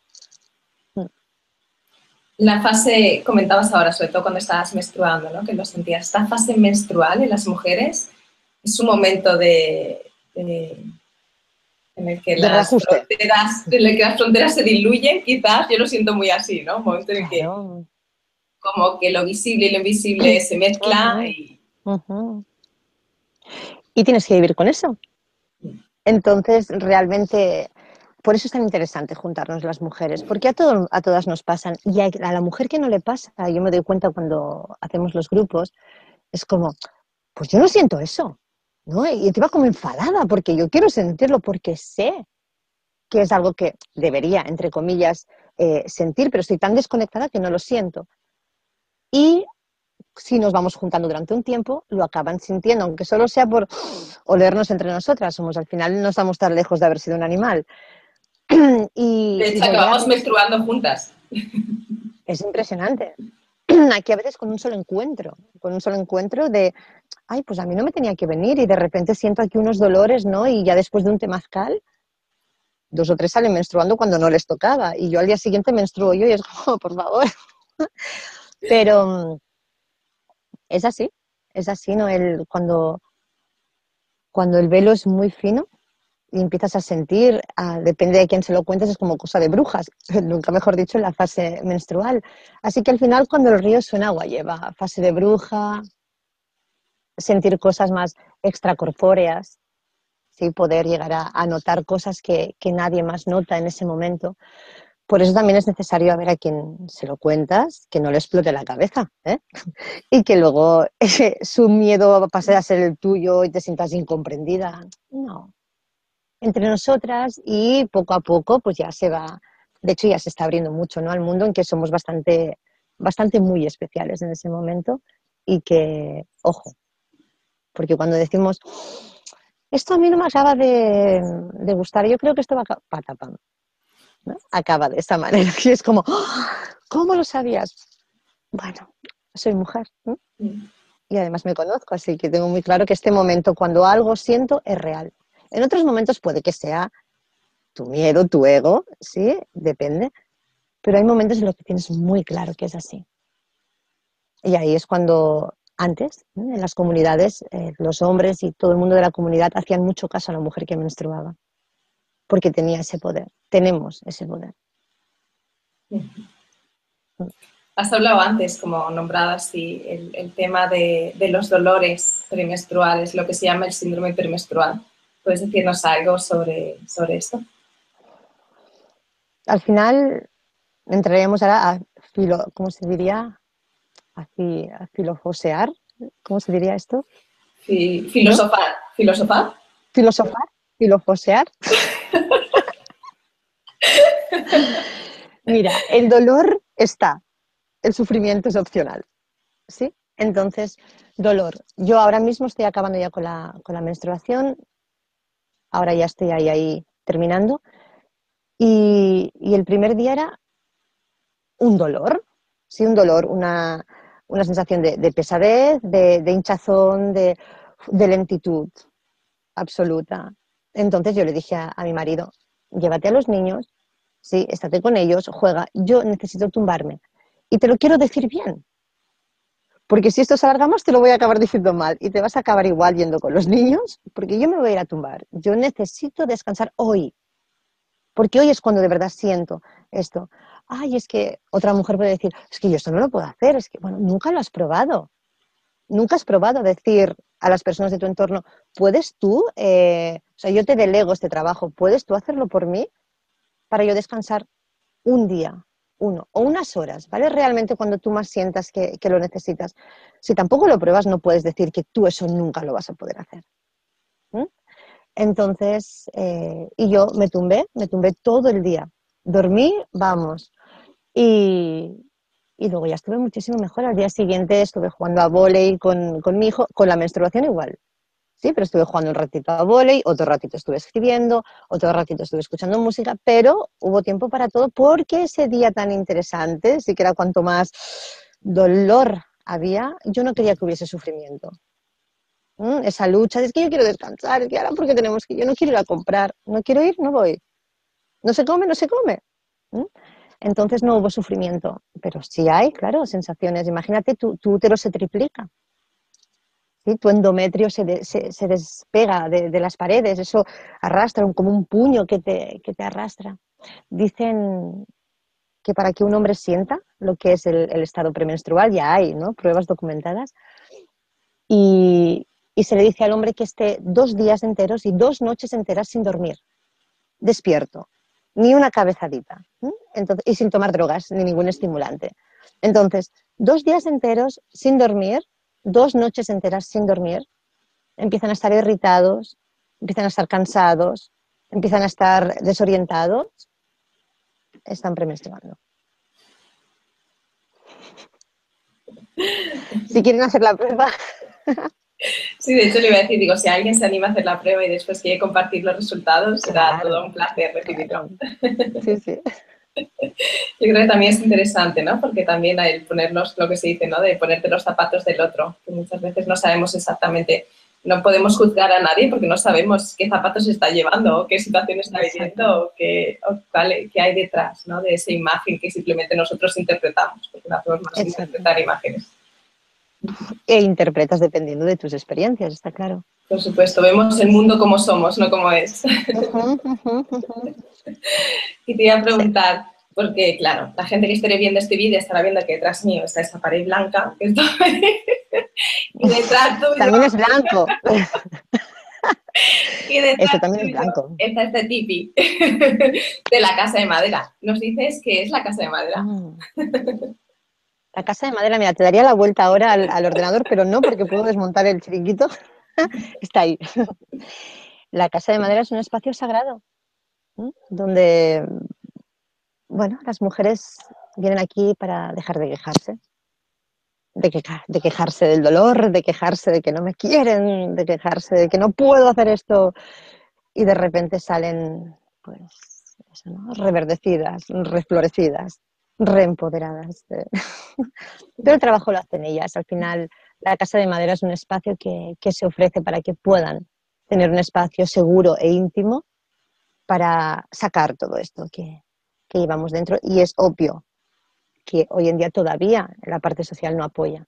A: La fase, comentabas ahora, sobre todo cuando estabas menstruando, ¿no? Que lo sentías. Esta fase menstrual en las mujeres es un momento en el que
B: De reajuste.
A: las fronteras se diluyen, quizás. Yo lo siento muy así, ¿no? Un momento en el que
B: Claro.
A: como que lo visible y lo invisible se mezcla
B: Ujú,
A: y...
B: ujú. Y tienes que vivir con eso. Entonces, realmente, por eso es tan interesante juntarnos las mujeres, porque a todas nos pasan. Y a la mujer que no le pasa, yo me doy cuenta cuando hacemos los grupos, es como, pues yo no siento eso, ¿no? Y encima como enfadada, porque yo quiero sentirlo, porque sé que es algo que debería, entre comillas, sentir, pero estoy tan desconectada que no lo siento. Y si nos vamos juntando durante un tiempo, lo acaban sintiendo, aunque solo sea por olernos entre nosotras. Somos, al final no estamos tan lejos de haber sido un animal.
A: De
B: Y
A: hecho,
B: volver a
A: acabamos
B: tener...
A: menstruando juntas.
B: Es impresionante. Aquí a veces con un solo encuentro de, ay, pues a mí no me tenía que venir y de repente siento aquí unos dolores, ¿no? Y ya después de un temazcal, 2 o 3 salen menstruando cuando no les tocaba. Y yo al día siguiente menstruo yo y es como, por favor. Pero es así, ¿no? Cuando el velo es muy fino y empiezas a sentir, depende de quién se lo cuentes, es como cosa de brujas, nunca mejor dicho, en la fase menstrual. Así que al final, cuando el río suena, agua lleva, fase de bruja, sentir cosas más extracorpóreas, ¿sí? Poder llegar a notar cosas que nadie más nota en ese momento. Por eso también es necesario a ver a quien se lo cuentas, que no le explote la cabeza, ¿eh? Y que luego su miedo pase a ser el tuyo y te sientas incomprendida. No, entre nosotras y poco a poco pues ya se va, de hecho ya se está abriendo mucho, ¿no? Al mundo en que somos bastante muy especiales en ese momento y que, ojo, porque cuando decimos esto a mí no me acaba de gustar, yo creo que esto va a patapam, ¿no? Acaba de esa manera y es como, ¡oh! ¿Cómo lo sabías? Bueno, soy mujer, ¿no? Y además me conozco, así que tengo muy claro que este momento, cuando algo siento, es real. En otros momentos puede que sea tu miedo, tu ego, sí, depende, pero hay momentos en los que tienes muy claro que es así. Y ahí es cuando antes, ¿no? En las comunidades, los hombres y todo el mundo de la comunidad hacían mucho caso a la mujer que menstruaba, porque tenía ese poder, tenemos ese poder.
A: Has hablado antes, como nombrado así, el tema de los dolores premenstruales, lo que se llama el síndrome premenstrual. ¿Puedes decirnos algo sobre esto?
B: Al final entraríamos ahora ¿cómo se diría? A filososear, ¿cómo se diría esto? ¿No?
A: Filosofar. ¿Filosofar?
B: Filosofar, filososear. Mira, el dolor está, el sufrimiento es opcional, ¿sí? Entonces, dolor. Yo ahora mismo estoy acabando ya con la menstruación, ahora ya estoy ahí terminando, y el primer día era un dolor, sí, un dolor, una sensación de pesadez, de hinchazón, de lentitud absoluta. Entonces yo le dije a mi marido, llévate a los niños, sí, estate con ellos, juega, yo necesito tumbarme. Y te lo quiero decir bien, porque si esto se alarga más te lo voy a acabar diciendo mal y te vas a acabar igual yendo con los niños, porque yo me voy a ir a tumbar. Yo necesito descansar hoy, porque hoy es cuando de verdad siento esto. ay, es que otra mujer puede decir, es que yo esto no lo puedo hacer, es que, bueno, nunca lo has probado. Nunca has probado decir a las personas de tu entorno, ¿puedes tú? O sea, yo te delego este trabajo, ¿puedes tú hacerlo por mí? Para yo descansar un día, uno, o unas horas, ¿vale? Realmente cuando tú más sientas que lo necesitas. Si tampoco lo pruebas, no puedes decir que tú eso nunca lo vas a poder hacer. ¿Mm? Entonces, y yo me tumbé todo el día. Dormí, vamos. Y, y luego ya estuve muchísimo mejor. Al día siguiente estuve jugando a vóley con mi hijo, con la menstruación igual. Sí, pero estuve jugando un ratito a vóley, otro ratito estuve escribiendo, otro ratito estuve escuchando música, pero hubo tiempo para todo porque ese día tan interesante, sí que era cuanto más dolor había, yo no quería que hubiese sufrimiento. Esa lucha, es que yo quiero descansar, es que ahora porque tenemos que, yo no quiero ir a comprar, no quiero ir, no voy. No se come, no se come. ¿Mm? Entonces no hubo sufrimiento, pero sí hay, claro, sensaciones. Imagínate, tu útero se triplica. ¿Sí? Tu endometrio se despega de las paredes, eso arrastra como un puño que te arrastra. Dicen que para que un hombre sienta lo que es el estado premenstrual, ya hay, ¿no? Pruebas documentadas, y se le dice al hombre que esté 2 días enteros y 2 noches enteras sin dormir, despierto, ni una cabezadita, ¿eh? Entonces, y sin tomar drogas ni ningún estimulante. Entonces, 2 días enteros sin dormir, 2 noches enteras sin dormir, empiezan a estar irritados, empiezan a estar cansados, empiezan a estar desorientados, están premenstruando. Si quieren hacer la prueba.
A: Sí, de hecho le iba a decir, digo, si alguien se anima a hacer la prueba y después quiere compartir los resultados, será
B: Claro,
A: todo un placer recibirlo.
B: claro. Sí, sí.
A: Yo creo que también es interesante, ¿no? Porque también el ponernos, lo que se dice, ¿no? De ponerte los zapatos del otro, que muchas veces no sabemos exactamente, no podemos juzgar a nadie porque no sabemos qué zapatos está llevando o qué situación está viviendo qué hay detrás, ¿no? De esa imagen que simplemente nosotros interpretamos, porque no hacemos más interpretar imágenes.
B: E interpretas dependiendo de tus experiencias, está claro.
A: Por supuesto, vemos el mundo como somos, no como es. Y te iba a preguntar, porque claro, la gente que esté viendo este vídeo estará viendo que detrás mío está esa pared blanca que está y detrás tuyo.
B: También es blanco.
A: Y detrás
B: Este también
A: tuyo
B: es blanco.
A: está este tipi de la casa de madera. ¿Nos dices qué es la casa de madera?
B: La casa de madera, mira, te daría la vuelta ahora al ordenador, pero no porque puedo desmontar el chiringuito. Está ahí. La casa de madera es un espacio sagrado, ¿no? Donde, bueno, las mujeres vienen aquí para dejar de quejarse, de quejarse del dolor, de quejarse de que no me quieren, de quejarse de que no puedo hacer esto, y de repente salen, pues, eso, ¿no? Reverdecidas, reflorecidas, reempoderadas. Pero el trabajo lo hacen ellas. Al final, la casa de madera es un espacio que se ofrece para que puedan tener un espacio seguro e íntimo para sacar todo esto que llevamos dentro. Y es obvio que hoy en día todavía la parte social no apoya.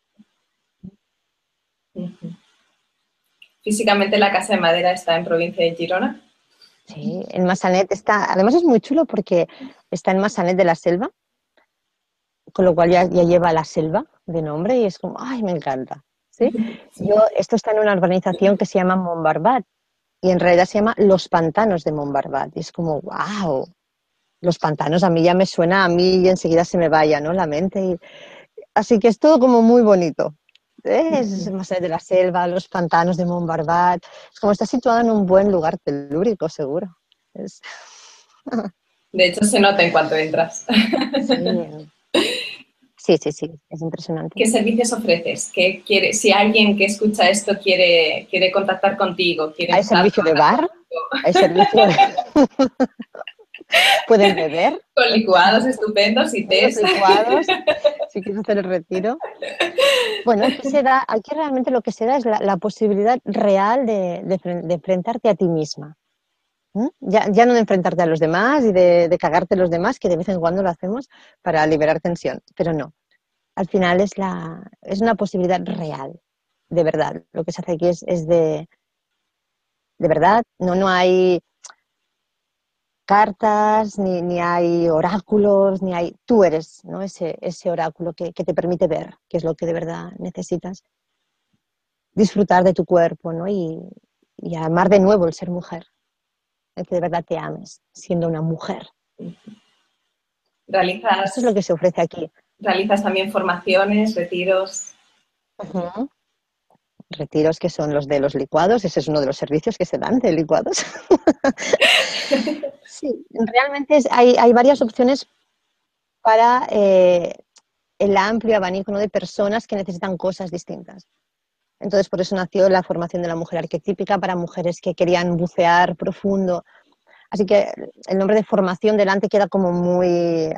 A: Físicamente la casa de madera está en provincia de Girona.
B: Sí, en Massanet está, además es muy chulo porque está en Massanet de la Selva, con lo cual ya lleva la selva de nombre y es como, ay, me encanta. ¿Sí? Esto está en una urbanización que se llama Montbarbat y en realidad se llama Los Pantanos de Montbarbat y es como, wow, los pantanos a mí ya me suena a mí y enseguida se me vaya, ¿no? La mente. Así que es todo como muy bonito. Es más allá de la selva, los pantanos de Montbarbat. Es como está situado en un buen lugar telúrico, seguro.
A: De hecho, se nota en cuanto entras.
B: Sí, es impresionante.
A: ¿Qué servicios ofreces? ¿Qué quiere, si alguien que escucha esto quiere contactar contigo,
B: ¿Hay servicio de bar? ¿Hay servicio de... ¿Pueden beber?
A: Con licuados estupendos y tés.
B: Licuados, si quieres hacer el retiro. Bueno, aquí realmente lo que se da es la posibilidad real de enfrentarte a ti misma. Ya no de enfrentarte a los demás y de cagarte a los demás, que de vez en cuando lo hacemos para liberar tensión, pero no. Al final es una posibilidad real, de verdad. Lo que se hace aquí es de verdad, no hay cartas, ni hay oráculos, ni hay... Tú eres, ¿no? Ese oráculo que te permite ver qué es lo que de verdad necesitas. Disfrutar de tu cuerpo, ¿no? Y amar de nuevo el ser mujer. El que de verdad te ames, siendo una mujer. Esto es lo
A: ¿Realizas,
B: que se ofrece aquí.
A: realizas también formaciones, retiros?
B: Uh-huh. Retiros que son los de los licuados, ese es uno de los servicios que se dan de licuados. Sí, realmente hay varias opciones para el amplio abanico, ¿no?, de personas que necesitan cosas distintas. Entonces, por eso nació la formación de la mujer arquetípica para mujeres que querían bucear profundo. Así que el nombre de formación delante queda como muy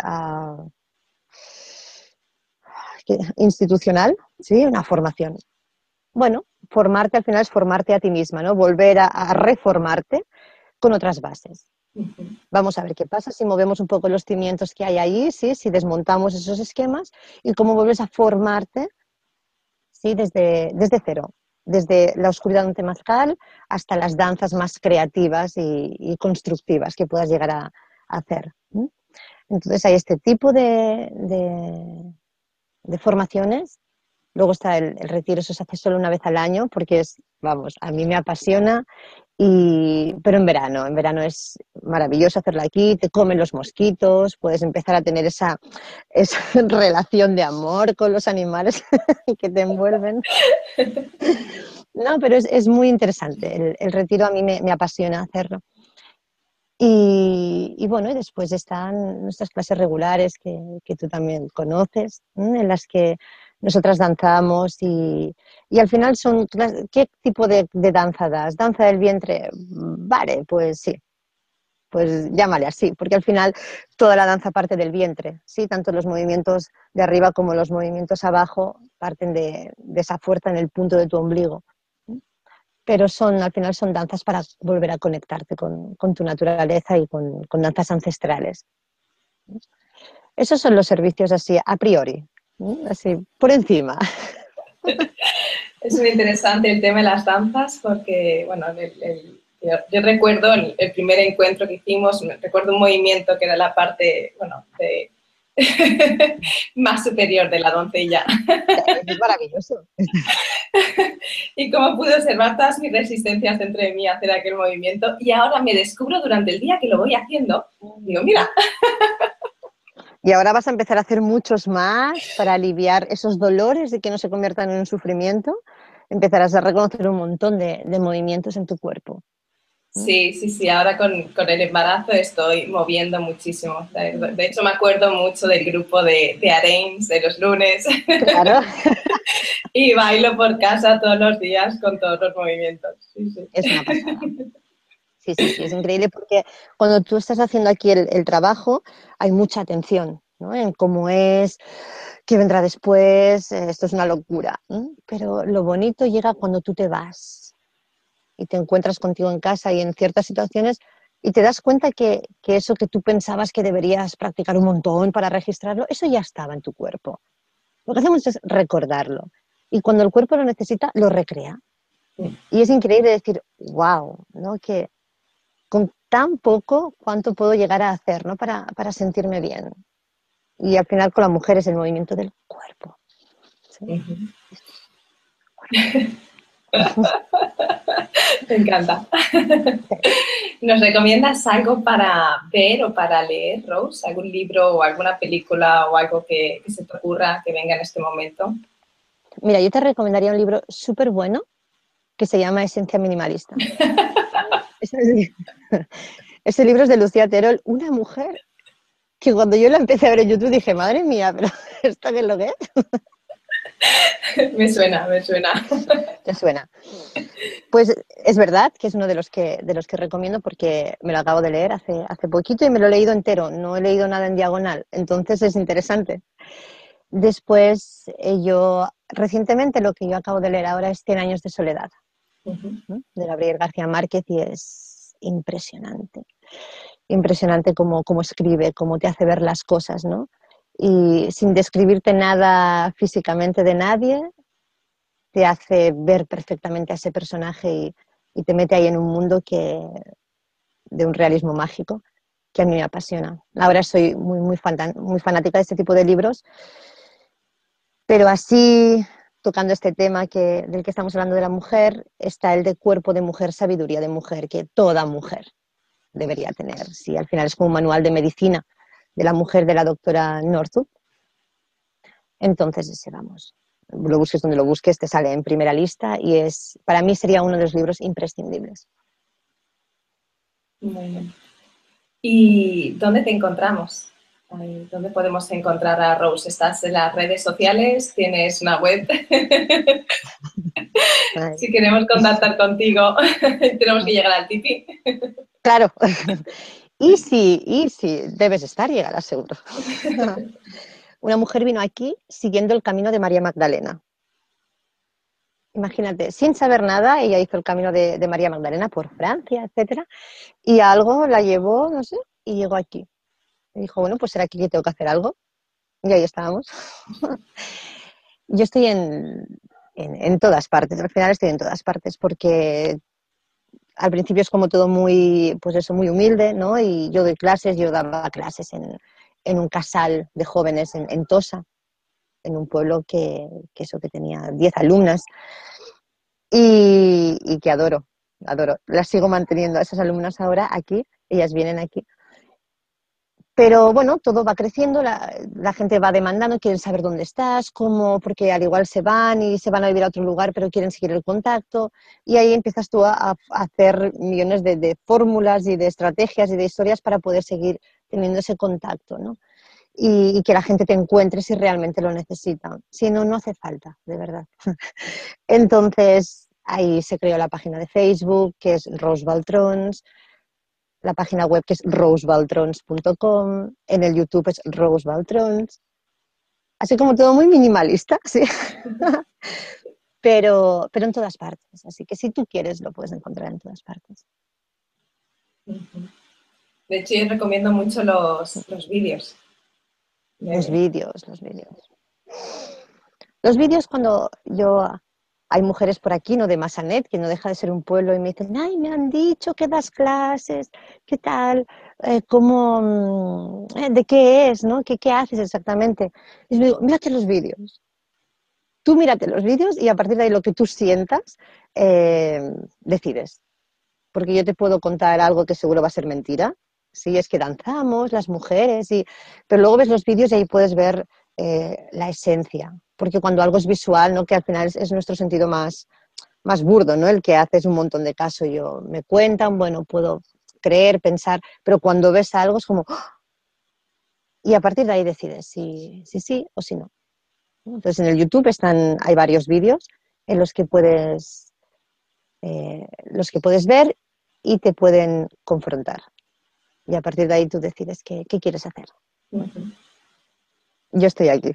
B: institucional, ¿sí? Una formación. Bueno, formarte al final es formarte a ti misma, ¿no? Volver a reformarte con otras bases. Vamos a ver qué pasa si movemos un poco los cimientos que hay ahí, ¿sí? Si desmontamos esos esquemas y cómo vuelves a formarte, ¿sí? Desde cero, desde la oscuridad de un temazcal hasta las danzas más creativas y constructivas que puedas llegar a hacer. Entonces hay este tipo de formaciones. Luego está el retiro, eso se hace solo una vez al año porque vamos, a mí me apasiona, pero en verano es maravilloso hacerlo aquí, te comen los mosquitos, puedes empezar a tener esa relación de amor con los animales que te envuelven. No, pero es muy interesante, el retiro a mí me apasiona hacerlo. Y bueno, y después están nuestras clases regulares que tú también conoces, en las que nosotras danzamos y al final son, ¿qué tipo de danza das? ¿Danza del vientre? Vale, pues sí, pues llámale así, porque al final toda la danza parte del vientre, ¿sí? Tanto los movimientos de arriba como los movimientos abajo parten de esa fuerza en el punto de tu ombligo. Pero al final son danzas para volver a conectarte con tu naturaleza y con danzas ancestrales. Esos son los servicios así a priori, así por encima.
A: Es muy interesante el tema de las danzas porque, bueno, yo recuerdo el primer encuentro que hicimos, recuerdo un movimiento que era la parte, bueno, más superior de la doncella.
B: Es maravilloso.
A: Y cómo pude observar todas mis resistencias dentro de mí a hacer aquel movimiento y ahora me descubro durante el día que lo voy haciendo. Digo, mira.
B: Y ahora vas a empezar a hacer muchos más para aliviar esos dolores y que no se conviertan en un sufrimiento. Empezarás a reconocer un montón de movimientos en tu cuerpo.
A: Sí, sí, sí. Ahora con el embarazo estoy moviendo muchísimo. De hecho, me acuerdo mucho del grupo de Areins de los lunes.
B: Claro.
A: Y bailo por casa todos los días con todos los movimientos. Sí, sí.
B: Es una pasada. Sí, sí, sí, es increíble porque cuando tú estás haciendo aquí el trabajo hay mucha atención, ¿no? En cómo es, qué vendrá después, esto es una locura. Pero lo bonito llega cuando tú te vas y te encuentras contigo en casa y en ciertas situaciones y te das cuenta que eso que tú pensabas que deberías practicar un montón para registrarlo, eso ya estaba en tu cuerpo. Lo que hacemos es recordarlo y cuando el cuerpo lo necesita, lo recrea. Y es increíble decir, wow, ¿no? Que con tan poco, ¿cuánto puedo llegar a hacer, ¿no? Para sentirme bien? Y al final con la mujer es el movimiento del cuerpo. ¿Sí?
A: Me encanta. ¿Nos recomiendas algo para ver o para leer, Rose? ¿Algún libro o alguna película o algo que se te ocurra que venga en este momento?
B: Mira, yo te recomendaría un libro súper bueno que se llama Esencia Minimalista. Ese libro es de Lucía Terol, una mujer que cuando yo la empecé a ver en YouTube dije, madre mía, pero ¿esto qué es lo que es?
A: Me suena, me suena.
B: ¿Te suena? Pues es verdad que es uno de los que recomiendo porque me lo acabo de leer hace poquito y me lo he leído entero, no he leído nada en diagonal, entonces es interesante. Después, recientemente lo que yo acabo de leer ahora es Cien años de soledad, ¿no? De Gabriel García Márquez y es impresionante. Impresionante cómo escribe, cómo te hace ver las cosas, ¿no? Y sin describirte nada físicamente de nadie, te hace ver perfectamente a ese personaje y te mete ahí en un mundo de un realismo mágico a mí me apasiona. Ahora soy muy fanática de este tipo de libros, pero así, tocando este tema del que estamos hablando de la mujer, está el de Cuerpo de Mujer, Sabiduría de Mujer, que toda mujer debería tener. Sí, al final es como un manual de medicina de la mujer de la doctora Northup. Entonces, ese vamos. Lo busques donde lo busques, te sale en primera lista y para mí sería uno de los libros imprescindibles.
A: Muy bien. ¿Y dónde te encontramos? ¿Dónde podemos encontrar a Rose? ¿Estás en las redes sociales? ¿Tienes una web? Si queremos contactar contigo, tenemos que llegar al Tipi.
B: Claro. Y sí, debes estar, llegarás seguro. Una mujer vino aquí siguiendo el camino de María Magdalena. Imagínate, sin saber nada, ella hizo el camino de María Magdalena por Francia, etcétera, y algo la llevó, no sé, y llegó aquí. Y dijo, bueno, pues será aquí que tengo que hacer algo. Y ahí estábamos. Yo estoy en todas partes, al final estoy en todas partes, porque al principio es como todo muy, pues eso, muy humilde, ¿no? Y yo daba clases en un casal de jóvenes en Tosa, en un pueblo que tenía 10 alumnas y que adoro. Las sigo manteniendo a esas alumnas ahora aquí, ellas vienen aquí. Pero bueno, todo va creciendo, la gente va demandando, quieren saber dónde estás, cómo, porque al igual se van a vivir a otro lugar, pero quieren seguir el contacto. Y ahí empiezas tú a hacer millones de fórmulas y de estrategias y de historias para poder seguir teniendo ese contacto, ¿no? Y que la gente te encuentre si realmente lo necesita. Si no, no hace falta, de verdad. Entonces, ahí se creó la página de Facebook, que es Rose Baltrons, la página web que es rosebaltrons.com, en el YouTube es Rose Baltrons, así como todo muy minimalista, ¿sí? pero en todas partes, así que si tú quieres lo puedes encontrar en todas partes.
A: De hecho, yo recomiendo mucho los vídeos.
B: Los vídeos. Los vídeos cuando hay mujeres por aquí, ¿no? De Massanet, que no deja de ser un pueblo, y me dicen, ay, me han dicho que das clases, ¿qué tal? ¿De qué es? ¿No? ¿Qué haces exactamente? Y les digo, mírate los vídeos. Tú mírate los vídeos y a partir de ahí lo que tú sientas, decides. Porque yo te puedo contar algo que seguro va a ser mentira. Sí, es que danzamos, las mujeres, pero luego ves los vídeos y ahí puedes ver la esencia. Porque cuando algo es visual, ¿no? Que al final es nuestro sentido más burdo, ¿no? El que haces un montón de caso. Me cuentan, bueno, puedo creer, pensar, pero cuando ves algo es como... ¡oh! Y a partir de ahí decides si sí o si no. Entonces en el YouTube hay varios vídeos en los que puedes ver y te pueden confrontar. Y a partir de ahí tú decides qué quieres hacer.
A: Uh-huh.
B: Yo estoy aquí.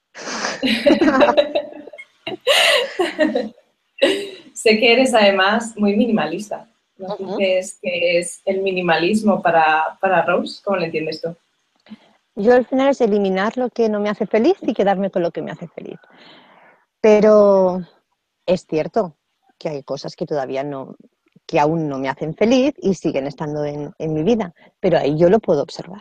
A: Sé que eres además muy minimalista. ¿Nos dices qué es el minimalismo para Rose? ¿Cómo lo entiendes tú?
B: Yo al final es eliminar lo que no me hace feliz y quedarme con lo que me hace feliz. Pero es cierto que hay cosas que aún no me hacen feliz y siguen estando en mi vida, pero ahí yo lo puedo observar.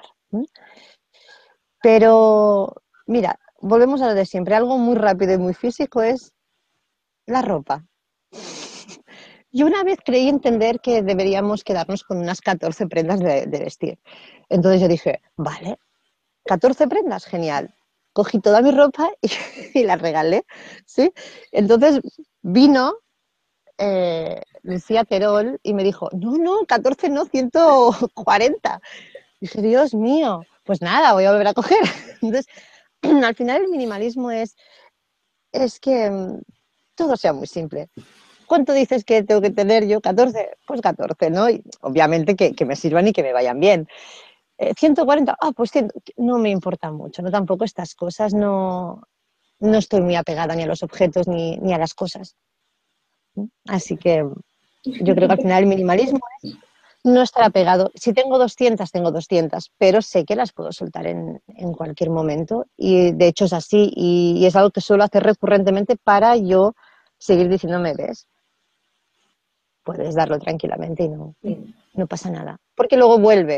B: Pero mira, volvemos a lo de siempre, algo muy rápido y muy físico es la ropa. Yo una vez creí entender que deberíamos quedarnos con unas 14 prendas de vestir. Entonces yo dije, vale, 14 prendas, genial. Cogí toda mi ropa y la regalé, ¿sí? Entonces vino Lucía Terol y me dijo, no, 14 no, 140. Dije, Dios mío, pues nada, voy a volver a coger. Entonces, al final el minimalismo es que todo sea muy simple. ¿Cuánto dices que tengo que tener yo? 14, pues 14, ¿no? Y obviamente que me sirvan y que me vayan bien. 140, pues 100, no me importa mucho, ¿no? Tampoco estas cosas, no estoy muy apegada ni a los objetos ni a las cosas. Así que yo creo que al final el minimalismo es no estar apegado. Si tengo 200, tengo 200, pero sé que las puedo soltar en cualquier momento y de hecho es así y es algo que suelo hacer recurrentemente para yo seguir diciéndome, ¿ves? Puedes darlo tranquilamente y no pasa nada. Porque luego vuelve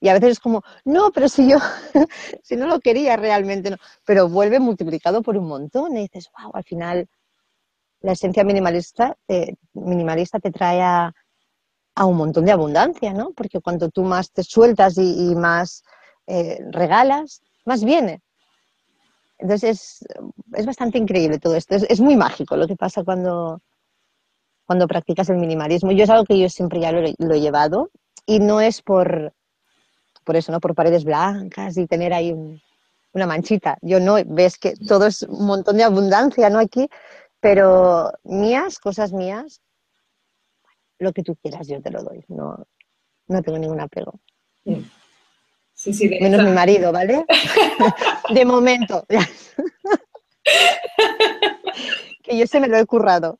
B: Y a veces es como, no, pero si yo, si no lo quería realmente, no. Pero vuelve multiplicado por un montón y dices, wow, al final la esencia minimalista te trae a un montón de abundancia, ¿no? Porque cuanto tú más te sueltas y más regalas, más viene. Entonces es bastante increíble todo esto. Es muy mágico lo que pasa cuando practicas el minimalismo. Yo es algo que yo siempre ya lo he llevado y no es por eso, ¿no? Por paredes blancas y tener ahí una manchita. Yo no, ves que todo es un montón de abundancia, ¿no? Aquí, pero mías, cosas mías, lo que tú quieras yo te lo doy. No, no tengo ningún apego.
A: Sí, sí, de
B: Menos
A: hecho.
B: mi marido, ¿vale? De momento. Que yo se me lo he currado.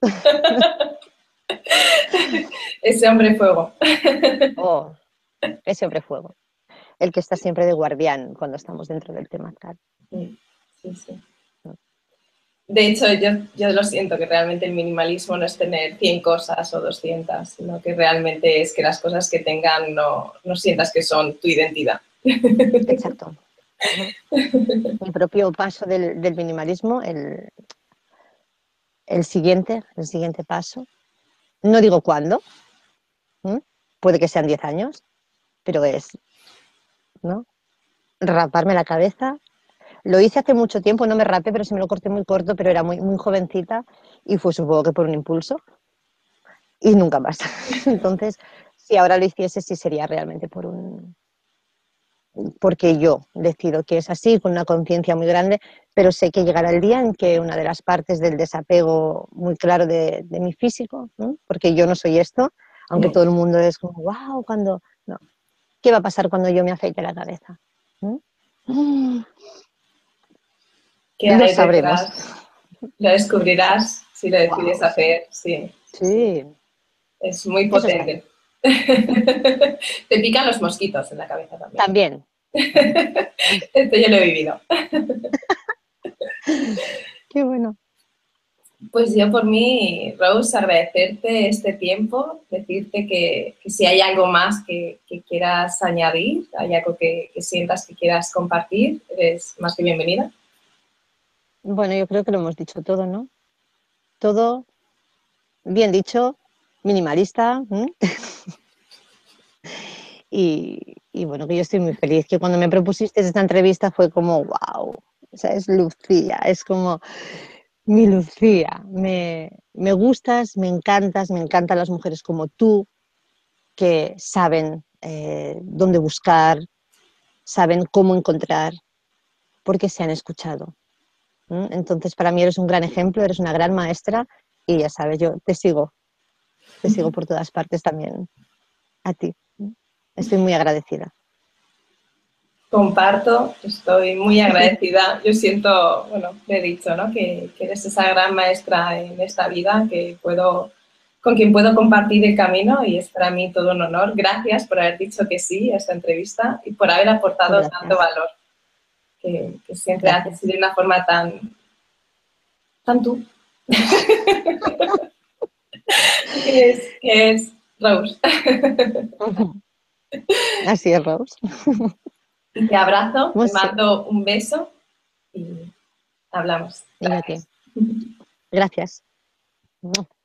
A: Ese hombre fuego.
B: Oh, ese hombre fuego. El que está siempre de guardián cuando estamos dentro del tema.
A: Sí, sí. De hecho, yo lo siento, que realmente el minimalismo no es tener 100 cosas o 200, sino que realmente es que las cosas que tengan no sientas que son tu identidad.
B: Exacto. Mi propio paso del minimalismo, el siguiente paso, no digo cuándo, puede que sean 10 años, pero es, ¿no? Raparme la cabeza. Lo hice hace mucho tiempo, no me rapé, pero sí me lo corté muy corto, pero era muy, muy jovencita y fue supongo que por un impulso y nunca más. Entonces, si ahora lo hiciese, sí sería realmente porque yo decido que es así, con una conciencia muy grande, pero sé que llegará el día en que una de las partes del desapego muy claro de mi físico, ¿no? Porque yo no soy esto, aunque todo el mundo es como, wow, cuando... No. ¿Qué va a pasar cuando yo me afeite la cabeza?
A: ¿Qué
B: Lo
A: hay
B: sabremos.
A: detrás? Lo descubrirás si lo decides
B: Wow, sí.
A: hacer, sí.
B: Sí,
A: Es muy
B: eso está ahí.
A: potente. Te pican los mosquitos en la cabeza también.
B: También.
A: Esto yo lo he vivido.
B: Qué bueno.
A: Pues yo por mí, Rose, agradecerte este tiempo, decirte que si hay algo más que quieras añadir, hay algo que sientas que quieras compartir, eres más que bienvenida.
B: Bueno, yo creo que lo hemos dicho todo, ¿no? Todo bien dicho, minimalista. Y bueno, que yo estoy muy feliz, que cuando me propusiste esta entrevista fue como, wow, o sea, es Lucía, es como mi Lucía, me gustas, me encantan las mujeres como tú, que saben dónde buscar, saben cómo encontrar, porque se han escuchado. Entonces, para mí eres un gran ejemplo, eres una gran maestra y ya sabes, yo te sigo por todas partes también a ti. Estoy muy agradecida.
A: Comparto, estoy muy agradecida. Yo siento, bueno, le he dicho, ¿no? Que eres esa gran maestra en esta vida, con quien puedo compartir el camino y es para mí todo un honor. Gracias por haber dicho que sí a esta entrevista y por haber aportado tanto
B: Gracias,
A: valor, que siempre haces
B: gracias.
A: de una forma tan tú, que es Rose.
B: Así es, Rose.
A: Y te abrazo, te
B: Pues sí,
A: mando un beso y hablamos.
B: y yo a ti. Gracias.